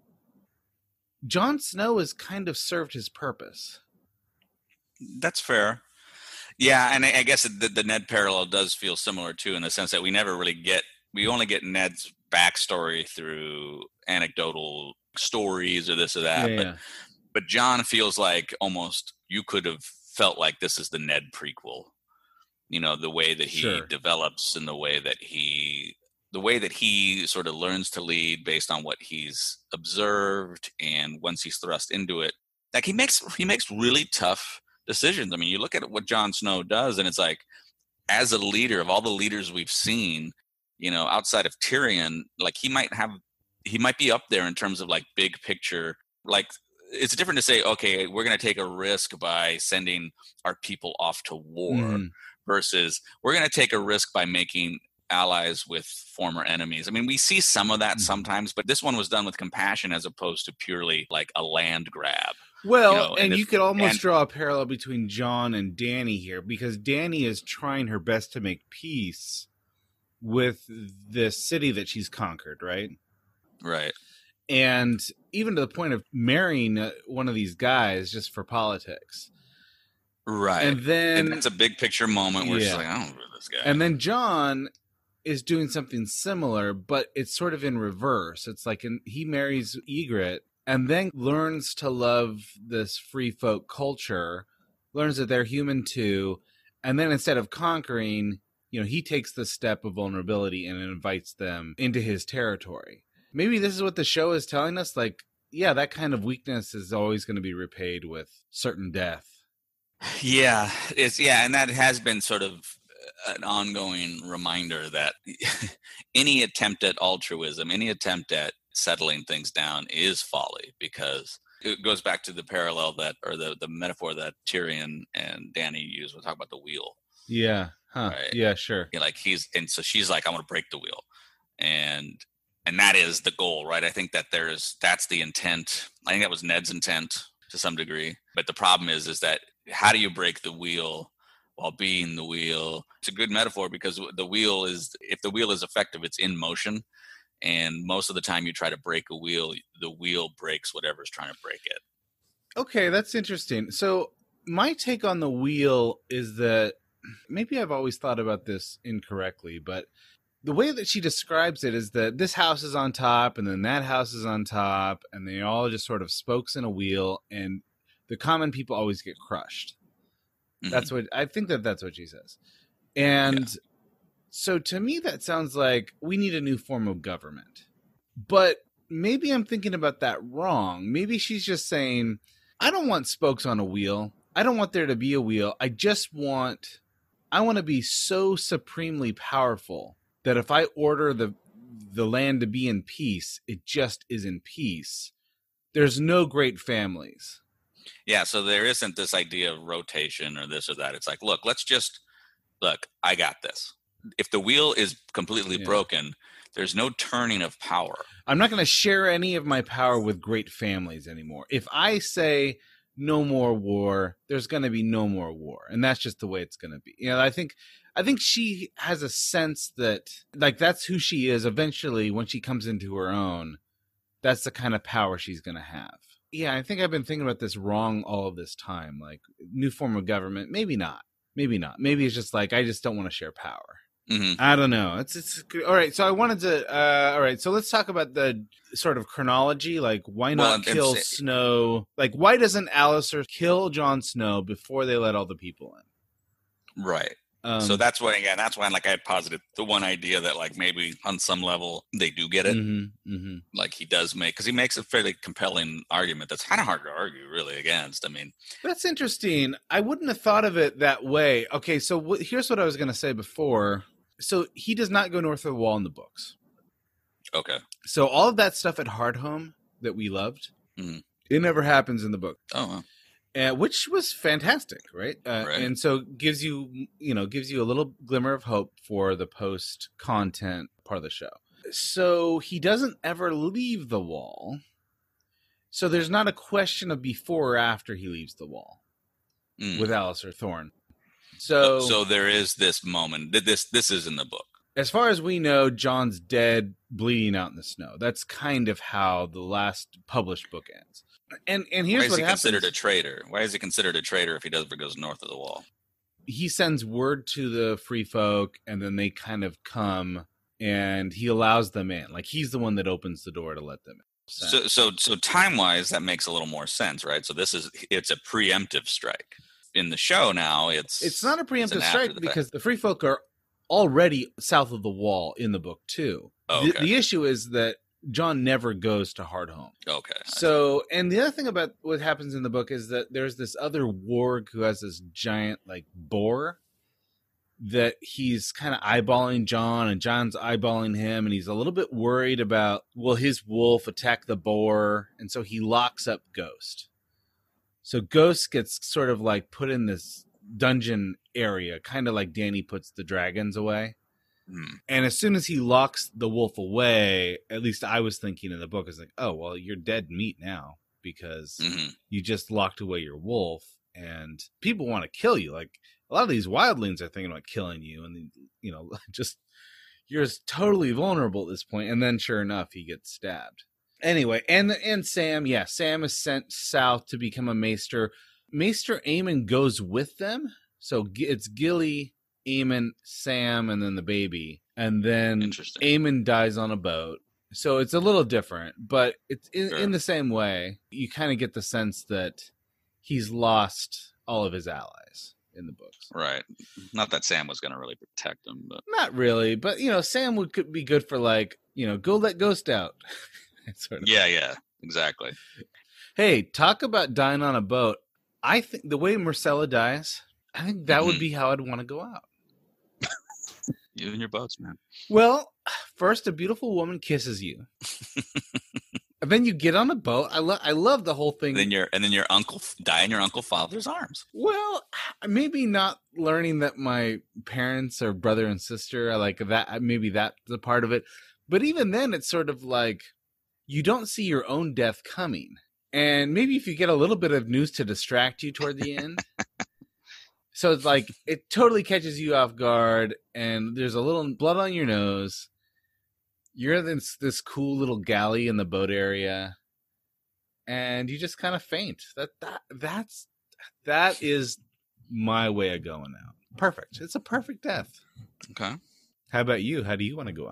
Jon Snow has kind of served his purpose. That's fair. Yeah, and I guess the Ned parallel does feel similar too, in the sense that we only get Ned's backstory through anecdotal stories or this or that. Yeah. But Jon feels like almost you could have felt like this is the Ned prequel. The way that he develops and the way that he sort of learns to lead based on what he's observed, and once he's thrust into it, like he makes really tough decisions. I mean, you look at what Jon Snow does, and it's like, as a leader of all the leaders we've seen, outside of Tyrion, like he might be up there in terms of like big picture. Like it's different to say, okay, we're going to take a risk by sending our people off to war versus we're going to take a risk by making allies with former enemies. I mean, we see some of that sometimes, but this one was done with compassion as opposed to purely like a land grab. Well, and you could almost draw a parallel between Jon and Dany here, because Dany is trying her best to make peace with the city that she's conquered, right? Right. And even to the point of marrying one of these guys just for politics. Right. And it's a big picture moment where she's like, I don't know this guy. And then Jon is doing something similar, but it's sort of in reverse. It's like he marries Ygritte, and then learns to love this free folk culture, learns that they're human too, and then instead of conquering, he takes the step of vulnerability and invites them into his territory. Maybe this is what the show is telling us, like, yeah, that kind of weakness is always going to be repaid with certain death. Yeah, and that has been sort of an ongoing reminder that any attempt at altruism, any attempt at settling things down is folly, because it goes back to the parallel that, or the metaphor that Tyrion and Dany use when we talk about the wheel. Yeah. Huh. Right? Yeah, sure. Like so she's like, I want to break the wheel. And that is the goal, right? I think that that's the intent. I think that was Ned's intent to some degree. But the problem is that how do you break the wheel while being the wheel? It's a good metaphor, because if the wheel is effective, it's in motion. And most of the time you try to break a wheel, the wheel breaks whatever's trying to break it. Okay, that's interesting. So my take on the wheel is that maybe I've always thought about this incorrectly, but the way that she describes it is that this house is on top and then that house is on top, and they're all just sort of spokes in a wheel, and the common people always get crushed. Mm-hmm. That's what she says. And so to me, that sounds like we need a new form of government. But maybe I'm thinking about that wrong. Maybe she's just saying, I don't want spokes on a wheel. I don't want there to be a wheel. I want to be so supremely powerful that if I order the land to be in peace, it just is in peace. There's no great families. Yeah, so there isn't this idea of rotation or this or that. It's like, look, I got this. If the wheel is completely broken, there's no turning of power. I'm not going to share any of my power with great families anymore. If I say no more war, there's going to be no more war. And that's just the way it's going to be. You know, I think she has a sense that, like, that's who she is eventually when she comes into her own. That's the kind of power she's going to have. Yeah, I think I've been thinking about this wrong all of this time. Like, new form of government, maybe not. Maybe it's just like, I just don't want to share power. Mm-hmm. I don't know. It's all right. So I wanted to. All right. So let's talk about the sort of chronology. Like, why not kill Snow? Like, why doesn't Alliser kill Jon Snow before they let all the people in? Right. So that's why like I had posited the one idea that like maybe on some level they do get it. Mm-hmm, mm-hmm. Like he does because he makes a fairly compelling argument that's kind of hard to argue really against. I mean, that's interesting. I wouldn't have thought of it that way. Okay, so here's what I was going to say before. So he does not go north of the wall in the books. Okay. So all of that stuff at Hardhome that we loved, it never happens in the book. Oh, which was fantastic, right? Right? And so gives you a little glimmer of hope for the post content part of the show. So he doesn't ever leave the wall. So there's not a question of before or after he leaves the wall with Alliser Thorne. So there is this moment that this is in the book. As far as we know, Jon's dead, bleeding out in the snow. That's kind of how the last published book ends. And here's what happens. Why is he considered a traitor? Why is he considered a traitor if he goes north of the wall? He sends word to the free folk, and then they kind of come, and he allows them in. Like, he's the one that opens the door to let them in. So time-wise, that makes a little more sense, right? So it's a preemptive strike. In the show now, it's not a preemptive strike because the free folk are already south of the wall in the book too. Oh, okay. The issue is that Jon never goes to Hardhome. Okay. So, and the other thing about what happens in the book is that there's this other warg who has this giant like boar that he's kind of eyeballing Jon, and Jon's eyeballing him, and he's a little bit worried about, will his wolf attack the boar? And so he locks up Ghost. So Ghost gets sort of like put in this dungeon area, kind of like Dany puts the dragons away. And as soon as he locks the wolf away, at least I was thinking in the book, is like, oh, well, you're dead meat now because you just locked away your wolf and people want to kill you. Like a lot of these wildlings are thinking about killing you, and just you're totally vulnerable at this point. And then sure enough, he gets stabbed. Anyway, and Sam, Sam is sent south to become a maester. Maester Aemon goes with them. So it's Gilly, Aemon, Sam, and then the baby. And then Aemon dies on a boat. So it's a little different, but it's in the same way. You kind of get the sense that he's lost all of his allies in the books. Right. Not that Sam was going to really protect him. But not really. But, Sam could be good for like, go let Ghost out. Yeah. Exactly. Hey, talk about dying on a boat. I think the way Marcella dies, I think that would be how I'd want to go out. You and your boats, man. Well, first, a beautiful woman kisses you. And then you get on a boat. I love the whole thing. And then your uncle die in your Uncle Father's arms. Well, maybe not learning that my parents are brother and sister. I like that. Maybe that's a part of it. But even then, it's sort of like you don't see your own death coming. And maybe if you get a little bit of news to distract you toward the end. So it's like it totally catches you off guard. And there's a little blood on your nose. You're in this cool little galley in the boat area, and you just kind of faint. That is my way of going out. Perfect. It's a perfect death. Okay. How about you? How do you want to go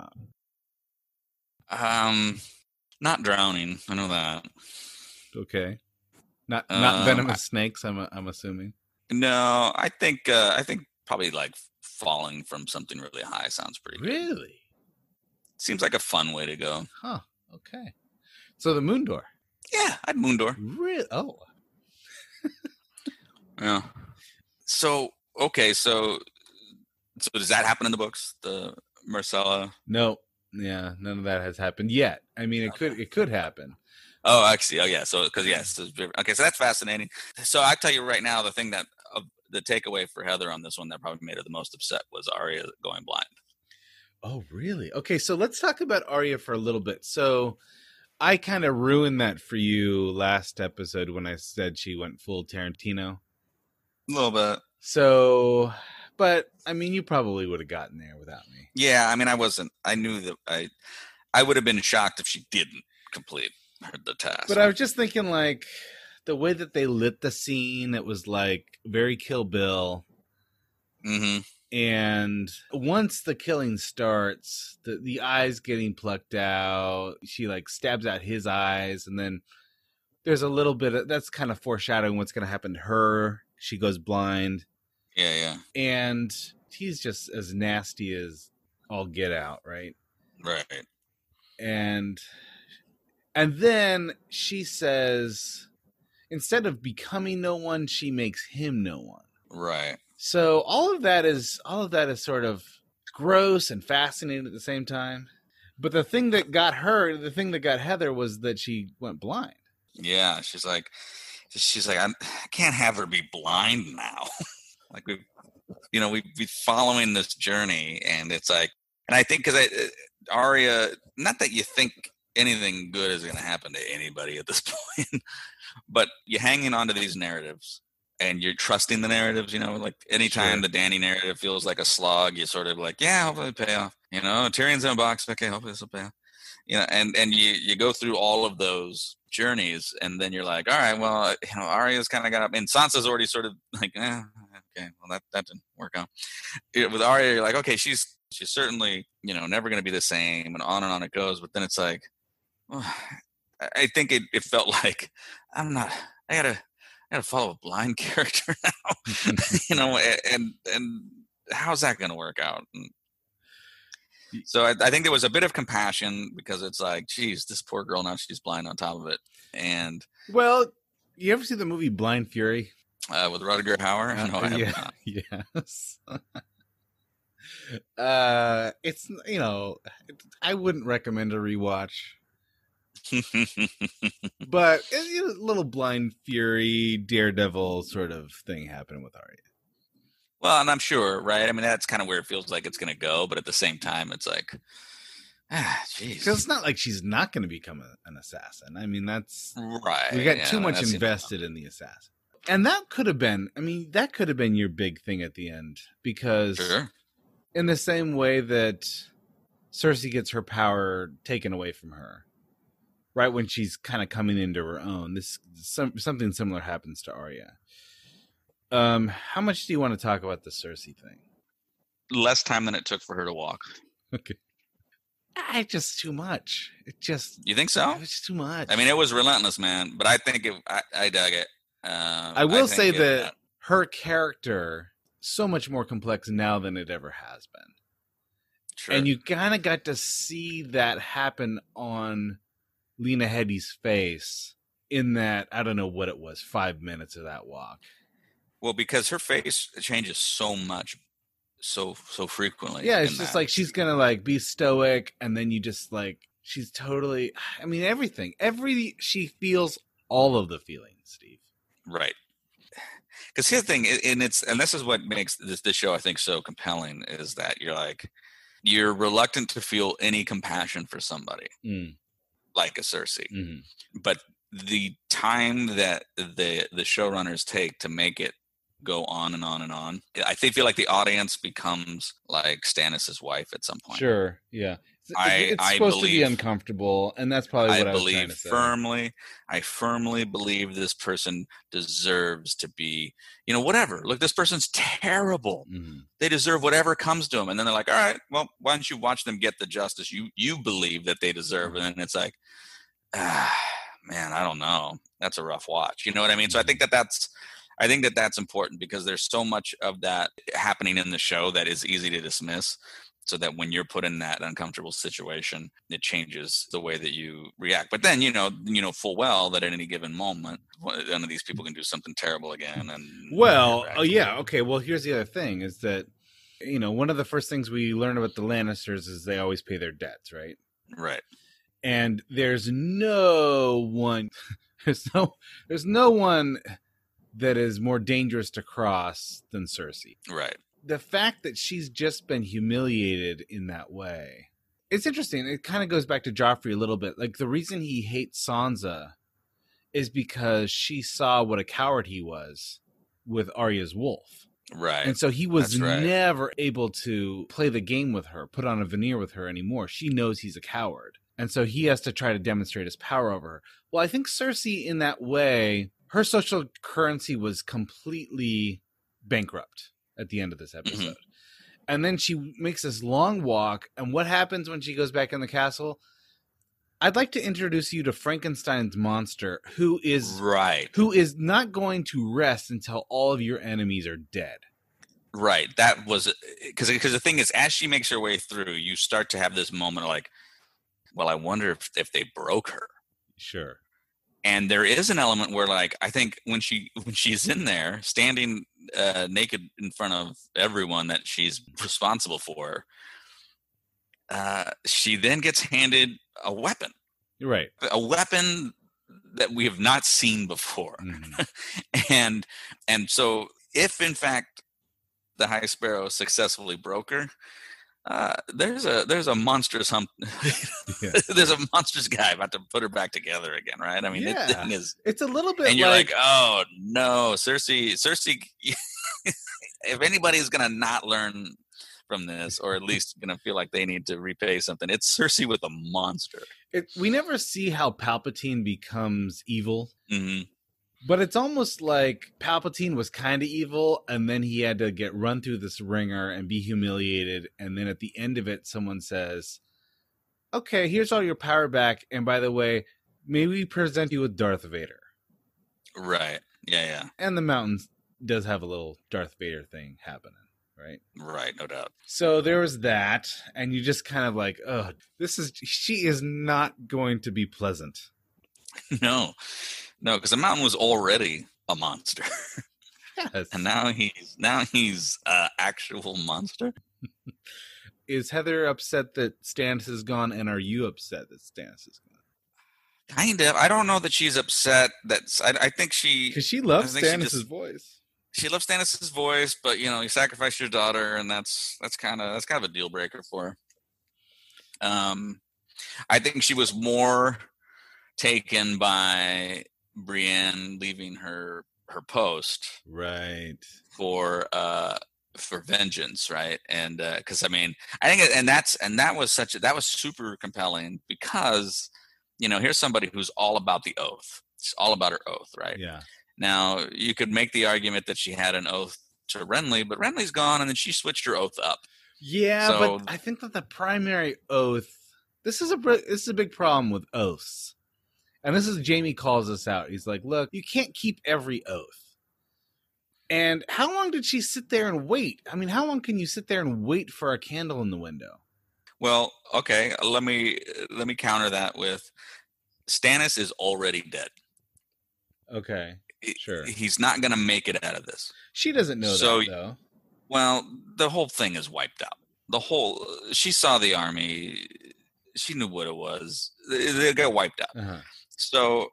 out? Not drowning. I know that. Okay. Not venomous snakes. I'm assuming. No, I think probably like falling from something really high sounds pretty good. Really? Seems like a fun way to go. Huh. Okay. So the moon door. Yeah, I'd moon door. Really? Oh. Yeah. So okay, so does that happen in the books? The Marcella? No. Yeah, none of that has happened yet. I mean, it could happen. Oh, actually, oh yeah. So because yes, okay, so that's fascinating. So I tell you right now, the thing that the takeaway for Heather on this one that probably made her the most upset was Arya going blind. Oh, really? Okay, so let's talk about Arya for a little bit. So I kind of ruined that for you last episode when I said she went full Tarantino. A little bit. So, but I mean, you probably would have gotten there without me. Yeah, I mean, I wasn't. I knew that I would have been shocked if she didn't complete the task. But I was just thinking, like, the way that they lit the scene, it was like very Kill Bill. Mm-hmm. And once the killing starts, the eyes getting plucked out, she like stabs out his eyes, and then there's a little bit of that's kind of foreshadowing what's going to happen to her. She goes blind. Yeah. And he's just as nasty as all get out, right? Right. And then she says, instead of becoming no one, she makes him no one. Right. So all of that is sort of gross and fascinating at the same time. But the thing that got Heather was that she went blind. Yeah, she's like, I can't have her be blind now. Like we've been following this journey, and it's like, and I think because Arya, not that you think anything good is going to happen to anybody at this point, but you're hanging on to these narratives. And you're trusting the narratives, like anytime the Dany narrative feels like a slog, you sort of like, yeah, hopefully it'll pay off. Tyrion's in a box, okay, hopefully this will pay off. And you go through all of those journeys, and then you're like, all right, well, Arya's kind of got up, and Sansa's already sort of like, okay, well that didn't work out. With Arya, you're like, okay, she's certainly never going to be the same, and on it goes. But then it's like, well, I think it felt like I gotta follow a blind character now, and how's that gonna work out? And so I think there was a bit of compassion because it's like, geez, this poor girl, now she's blind on top of it. And well, you ever see the movie Blind Fury with Rutger Hauer? No, I have not. Yes. It's I wouldn't recommend a rewatch. But a little Blind Fury, Daredevil sort of thing happened with Arya. Well, and I'm sure, right? I mean, that's kind of where it feels like it's going to go. But at the same time, it's like, jeez. Because it's not like she's not going to become an assassin. I mean, that's right. We got too much invested in the assassin. And that could have been your big thing at the end. Because in the same way that Cersei gets her power taken away from her, right when she's kind of coming into her own, something similar happens to Arya. How much do you want to talk about the Cersei thing? Less time than it took for her to walk. Okay. Just too much. You think so? It was too much. I mean, it was relentless, man. But I think I dug it. I will say that her character so much more complex now than it ever has been. Sure. And you kind of got to see that happen on Lena Headey's face in that, I don't know what it was, 5 minutes of that walk. Well, because her face changes so much, so frequently. Yeah, it's just like she's gonna like be stoic, and then you just like she's totally. I mean, everything. She feels all of the feelings, Steve. Right. Because here's the thing, and this is what makes this show I think so compelling, is that you're reluctant to feel any compassion for somebody like a Cersei, but the time that the showrunners take to make it go on and on and on, I feel like the audience becomes like Stannis' wife at some point. Sure, yeah. It's supposed to be uncomfortable, and that's probably what I was trying to say. I firmly believe this person deserves to be, whatever. Look, this person's terrible. They deserve whatever comes to them. And then they're like, all right, well, why don't you watch them get the justice you believe that they deserve? And then it's like, man, I don't know. That's a rough watch. You know what I mean? So I think that's important, because there's so much of that happening in the show that is easy to dismiss, so that when you're put in that uncomfortable situation, it changes the way that you react. But then, you know full well that at any given moment, one of these people can do something terrible again. And yeah. Okay. Well, here's the other thing is that, one of the first things we learn about the Lannisters is they always pay their debts, right? Right. And there's no one that is more dangerous to cross than Cersei. Right. The fact that she's just been humiliated in that way. It's interesting. It kind of goes back to Joffrey a little bit. Like, the reason he hates Sansa is because she saw what a coward he was with Arya's wolf. Right. And so he was never able to play the game with her, put on a veneer with her anymore. She knows he's a coward. And so he has to try to demonstrate his power over her. Well, I think Cersei, in that way, her social currency was completely bankrupt at the end of this episode. And then she makes this long walk. And what happens when she goes back in the castle? I'd like to introduce you to Frankenstein's monster, who is not going to rest until all of your enemies are dead. Right. That was because the thing is, as she makes her way through, you start to have this moment of like, well, I wonder if they broke her. Sure. And there is an element where, like, I think when she's in there standing naked in front of everyone that she's responsible for, she then gets handed a weapon. Right. A weapon that we have not seen before. And so if in fact the High Sparrow successfully broke her, there's a monstrous hump. There's a monstrous guy about to put her back together again, right? I mean, it's a little bit, and you're like, oh no, Cersei. If anybody's gonna not learn from this, or at least gonna feel like they need to repay something, it's Cersei with a monster. We never see how Palpatine becomes evil. But it's almost like Palpatine was kind of evil, and then he had to get run through this ringer and be humiliated. And then at the end of it, someone says, okay, here's all your power back. And by the way, maybe we present you with Darth Vader. Right. Yeah. And the mountain does have a little Darth Vader thing happening, right? Right, no doubt. So there was that. And you just kind of like, oh, she is not going to be pleasant. No, because the mountain was already a monster. Yes. And now he's an actual monster. Is Heather upset that Stannis is gone, and are you upset that Stannis is gone? Kind of. I don't know that she's upset. I think because she loves Stannis' voice. She loves Stannis' voice, but you sacrifice your daughter, and that's kind of a deal breaker for her. I think she was more taken by Brienne leaving her post, right, for vengeance, right? And because I think that was super compelling, because here's somebody who's all about the oath. It's all about her oath, right? Yeah. Now you could make the argument that she had an oath to Renly, but Renly's gone, and then she switched her oath up. Yeah, but I think that the primary oath. This is a big problem with oaths. And this is Jaime calls us out. He's like, look, you can't keep every oath. And how long did she sit there and wait? I mean, how long can you sit there and wait for a candle in the window? Well, okay, let me counter that with Stannis is already dead. Okay, sure. He's not going to make it out of this. She doesn't know that, though. Well, the whole thing is wiped out. She saw the army. She knew what it was. They got wiped out. Uh-huh. So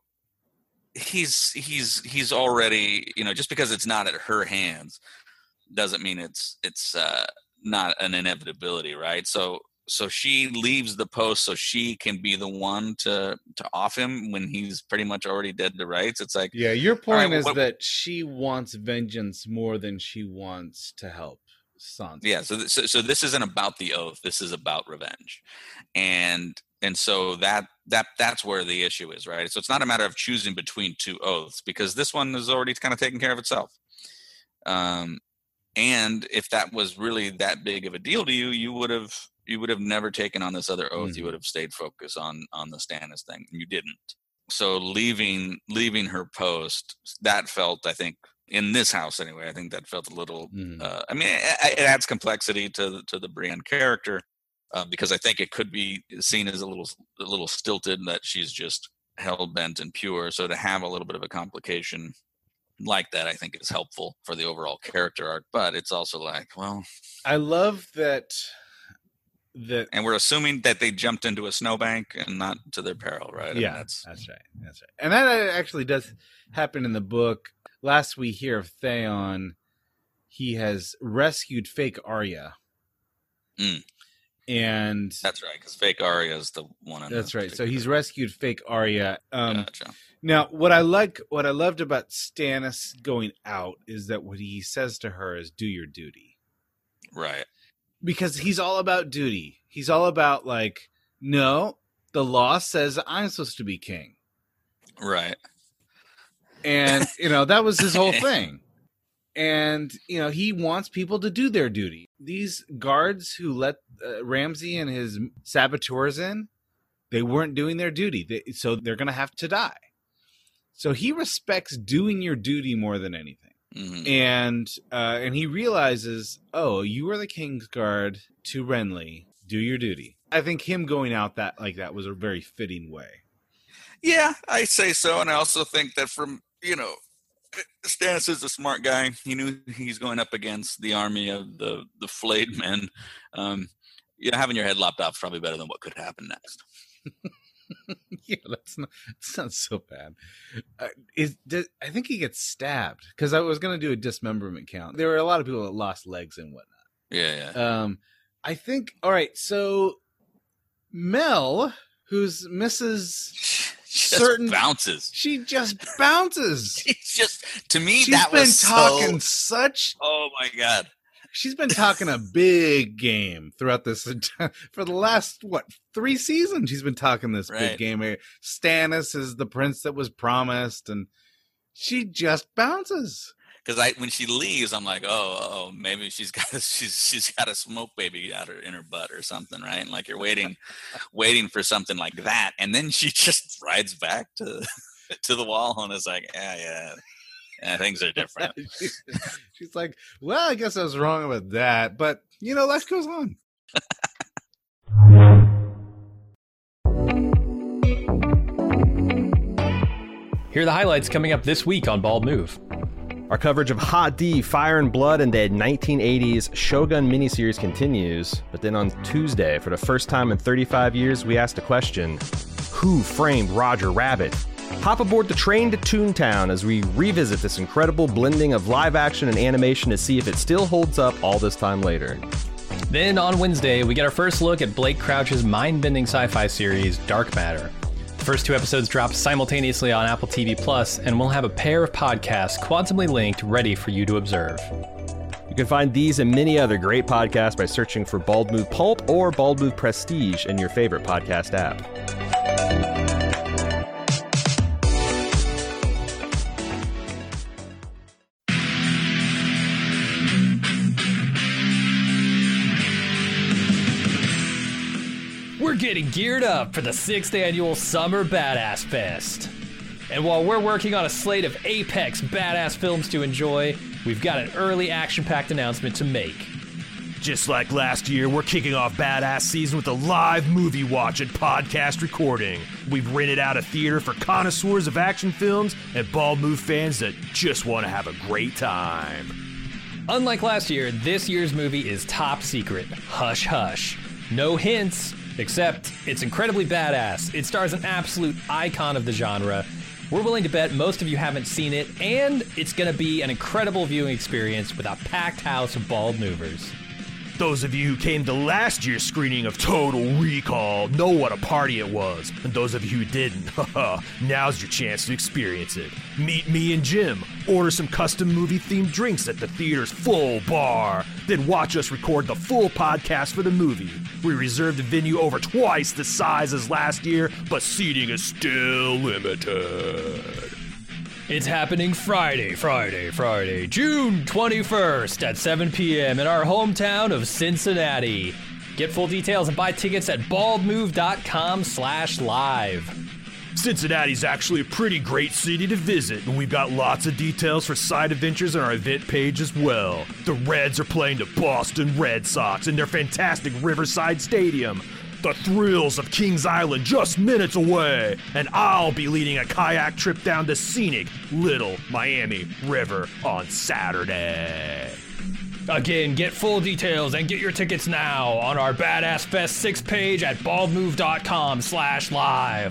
he's already, just because it's not at her hands doesn't mean it's not an inevitability, right? So she leaves the post so she can be the one to off him when he's pretty much already dead to rights. It's like, yeah, your point is that she wants vengeance more than she wants to help Sansa. Yeah, so this isn't about the oath. This is about revenge, and so that's where the issue is, right? So it's not a matter of choosing between two oaths, because this one is already kind of taken care of itself. And if that was really that big of a deal to you, you would have never taken on this other oath. You would have stayed focused on the Stannis thing. You didn't. So leaving her post, that felt, I think, in this house anyway, I think that felt a little. I mean, it adds complexity to the Brienne character, because I think it could be seen as a little stilted, that she's just hell bent and pure. So to have a little bit of a complication like that, I think is helpful for the overall character arc. But it's also like, well, I love that, and we're assuming that they jumped into a snowbank and not to their peril, right? Yeah, that's right. And that actually does happen in the book. Last we hear of Theon, he has rescued fake Arya. And that's right, because fake Arya is the one. That's right. So he's rescued fake Arya. Gotcha. Now, what I loved about Stannis going out is that what he says to her is, "Do your duty." Right. Because he's all about duty. He's all about, like, no, the law says I'm supposed to be king. Right. And, that was his whole thing. And, he wants people to do their duty. These guards who let Ramsay and his saboteurs in, they weren't doing their duty. So they're going to have to die. So he respects doing your duty more than anything. Mm-hmm. And he realizes, oh, you are the King's Guard to Renly. Do your duty. I think him going out that was a very fitting way. Yeah, I say so. And I also think that Stannis is a smart guy. He knew he's going up against the army of the flayed men. Having your head lopped off is probably better than what could happen next. Yeah, it's not so bad. I think he gets stabbed, because I was going to do a dismemberment count. There were a lot of people that lost legs and whatnot. Yeah. I think. All right, so Mel, who's Mrs. bounces. She just bounces. She's just, to me, she's that been was talking such. Oh my God. She's been talking a big game throughout this for the last 3 seasons. She's been talking this big game. Stannis is the prince that was promised, and she just bounces. Because when she leaves, I'm like, oh, maybe she's got a smoke baby in her butt or something, right? And like you're waiting for something like that, and then she just rides back to the wall and is like, yeah, things are different. She's like, well, I guess I was wrong about that, but life goes on. Here are the highlights coming up this week on Bald Move. Our coverage of Hot D, Fire and Blood, and the 1980s Shogun miniseries continues. But then on Tuesday, for the first time in 35 years, we asked a question: who framed Roger Rabbit? Hop aboard the train to Toontown as we revisit this incredible blending of live action and animation to see if it still holds up all this time later. Then on Wednesday, we get our first look at Blake Crouch's mind-bending sci-fi series, Dark Matter. The first 2 episodes drop simultaneously on Apple TV+, and we'll have a pair of podcasts quantumly linked ready for you to observe. You can find these and many other great podcasts by searching for Bald Move Pulp or Bald Move Prestige in your favorite podcast app. We're getting geared up for the 6th annual Summer Badass Fest. And while we're working on a slate of apex badass films to enjoy, we've got an early action-packed announcement to make. Just like last year, we're kicking off Badass Season with a live movie watch and podcast recording. We've rented out a theater for connoisseurs of action films and Bald Move fans that just want to have a great time. Unlike last year, this year's movie is top secret. Hush hush. No hints, except it's incredibly badass. It stars an absolute icon of the genre. We're willing to bet most of you haven't seen it, and it's going to be an incredible viewing experience with a packed house of Bald Movers. Those of you who came to last year's screening of Total Recall know what a party it was. And those of you who didn't, now's your chance to experience it. Meet me and Jim, order some custom movie-themed drinks at the theater's full bar, then watch us record the full podcast for the movie. We reserved the venue over twice the size as last year, but seating is still limited. It's happening Friday, June 21st at 7 p.m. in our hometown of Cincinnati. Get full details and buy tickets at baldmove.com/live. Cincinnati's actually a pretty great city to visit, and we've got lots of details for side adventures on our event page as well. The Reds are playing the Boston Red Sox in their fantastic Riverside Stadium. The thrills of Kings Island just minutes away, and I'll be leading a kayak trip down the scenic Little Miami River on Saturday. Again, get full details and get your tickets now on our Badass Fest 6 page at baldmove.com/live.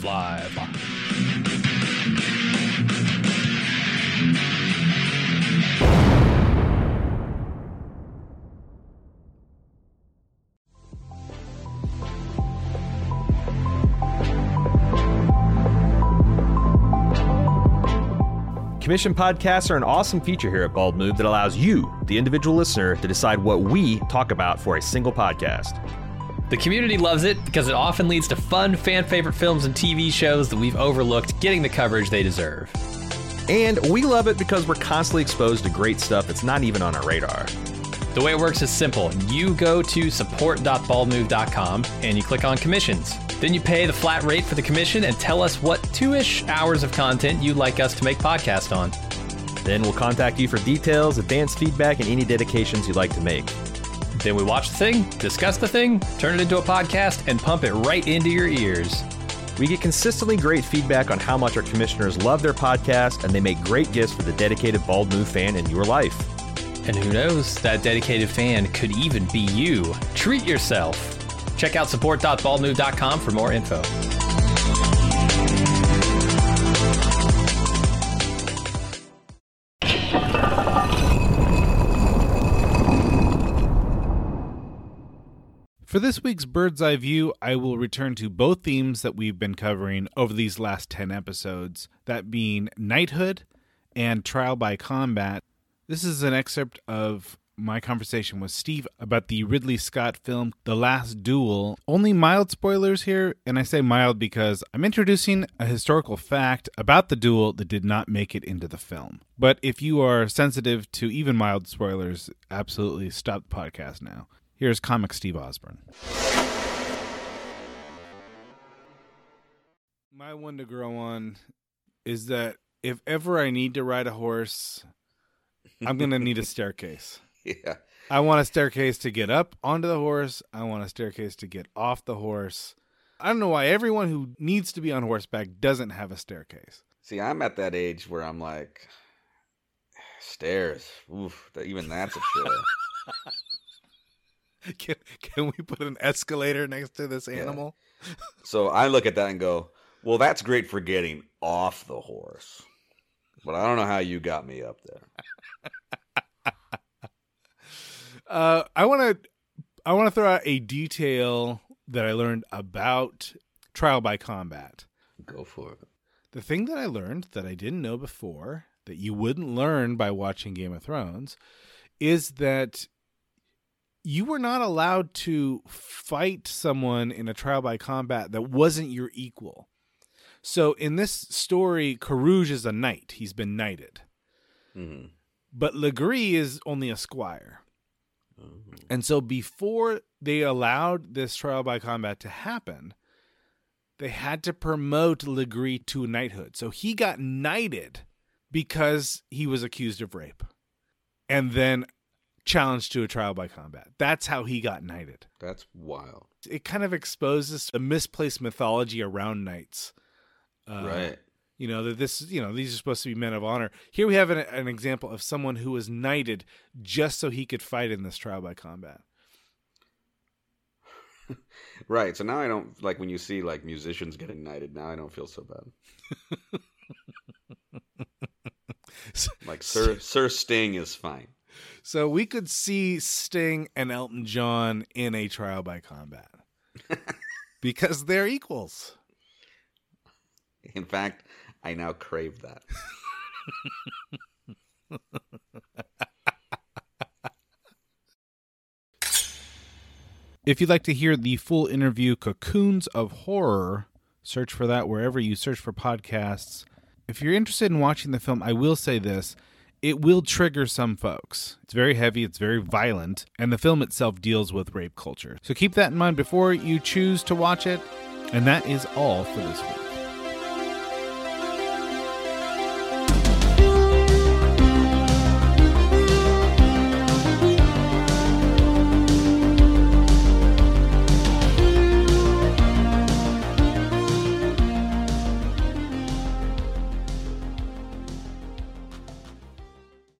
Commission podcasts are an awesome feature here at Bald Move that allows you, the individual listener, to decide what we talk about for a single podcast. The community loves it because it often leads to fun, fan-favorite films and TV shows that we've overlooked getting the coverage they deserve. And we love it because we're constantly exposed to great stuff that's not even on our radar. The way it works is simple. You go to support.baldmove.com and you click on commissions. Then you pay the flat rate for the commission and tell us what 2-ish hours of content you'd like us to make podcast on. Then we'll contact you for details, advanced feedback, and any dedications you'd like to make. Then we watch the thing, discuss the thing, turn it into a podcast, and pump it right into your ears. We get consistently great feedback on how much our commissioners love their podcast, and they make great gifts for the dedicated Bald Move fan in your life. And who knows, that dedicated fan could even be you. Treat yourself. Check out support.baldmove.com for more info. For this week's Bird's Eye View, I will return to both themes that we've been covering over these last 10 episodes, that being knighthood and trial by combat. This is an excerpt of my conversation with Steve about the Ridley Scott film The Last Duel. Only mild spoilers here, and I say mild because I'm introducing a historical fact about the duel that did not make it into the film. But if you are sensitive to even mild spoilers, absolutely stop the podcast now. Here's comic Steve Osborne. My one to grow on is that if ever I need to ride a horse, I'm going to need a staircase. Yeah. I want a staircase to get up onto the horse. I want a staircase to get off the horse. I don't know why everyone who needs to be on horseback doesn't have a staircase. See, I'm at that age where I'm like, stairs. Oof, even that's a chore. Can we put an escalator next to this animal? Yeah. So I look at that and go, well, that's great for getting off the horse. But I don't know how you got me up there. I want to throw out a detail that I learned about trial by combat. Go for it. The thing that I learned that I didn't know before, that you wouldn't learn by watching Game of Thrones, is that you were not allowed to fight someone in a trial by combat that wasn't your equal. So in this story, Carouge is a knight. He's been knighted. Mm-hmm. But Legree is only a squire. And so before they allowed this trial by combat to happen, they had to promote Legree to knighthood. So he got knighted because he was accused of rape. And then challenged to a trial by combat. That's how he got knighted. That's wild. It kind of exposes a misplaced mythology around knights. Right. You know, that this, you know, these are supposed to be men of honor. Here we have an example of someone who was knighted just so he could fight in this trial by combat. Right. So now I don't, like, when you see like musicians getting knighted, now I don't feel so bad. Like Sir Sting is fine. So we could see Sting and Elton John in a trial by combat because they're equals. In fact, I now crave that. If you'd like to hear the full interview, Cocoons of Horror, search for that wherever you search for podcasts. If you're interested in watching the film, I will say this. It will trigger some folks. It's very heavy, it's very violent, and the film itself deals with rape culture. So keep that in mind before you choose to watch it. And that is all for this week.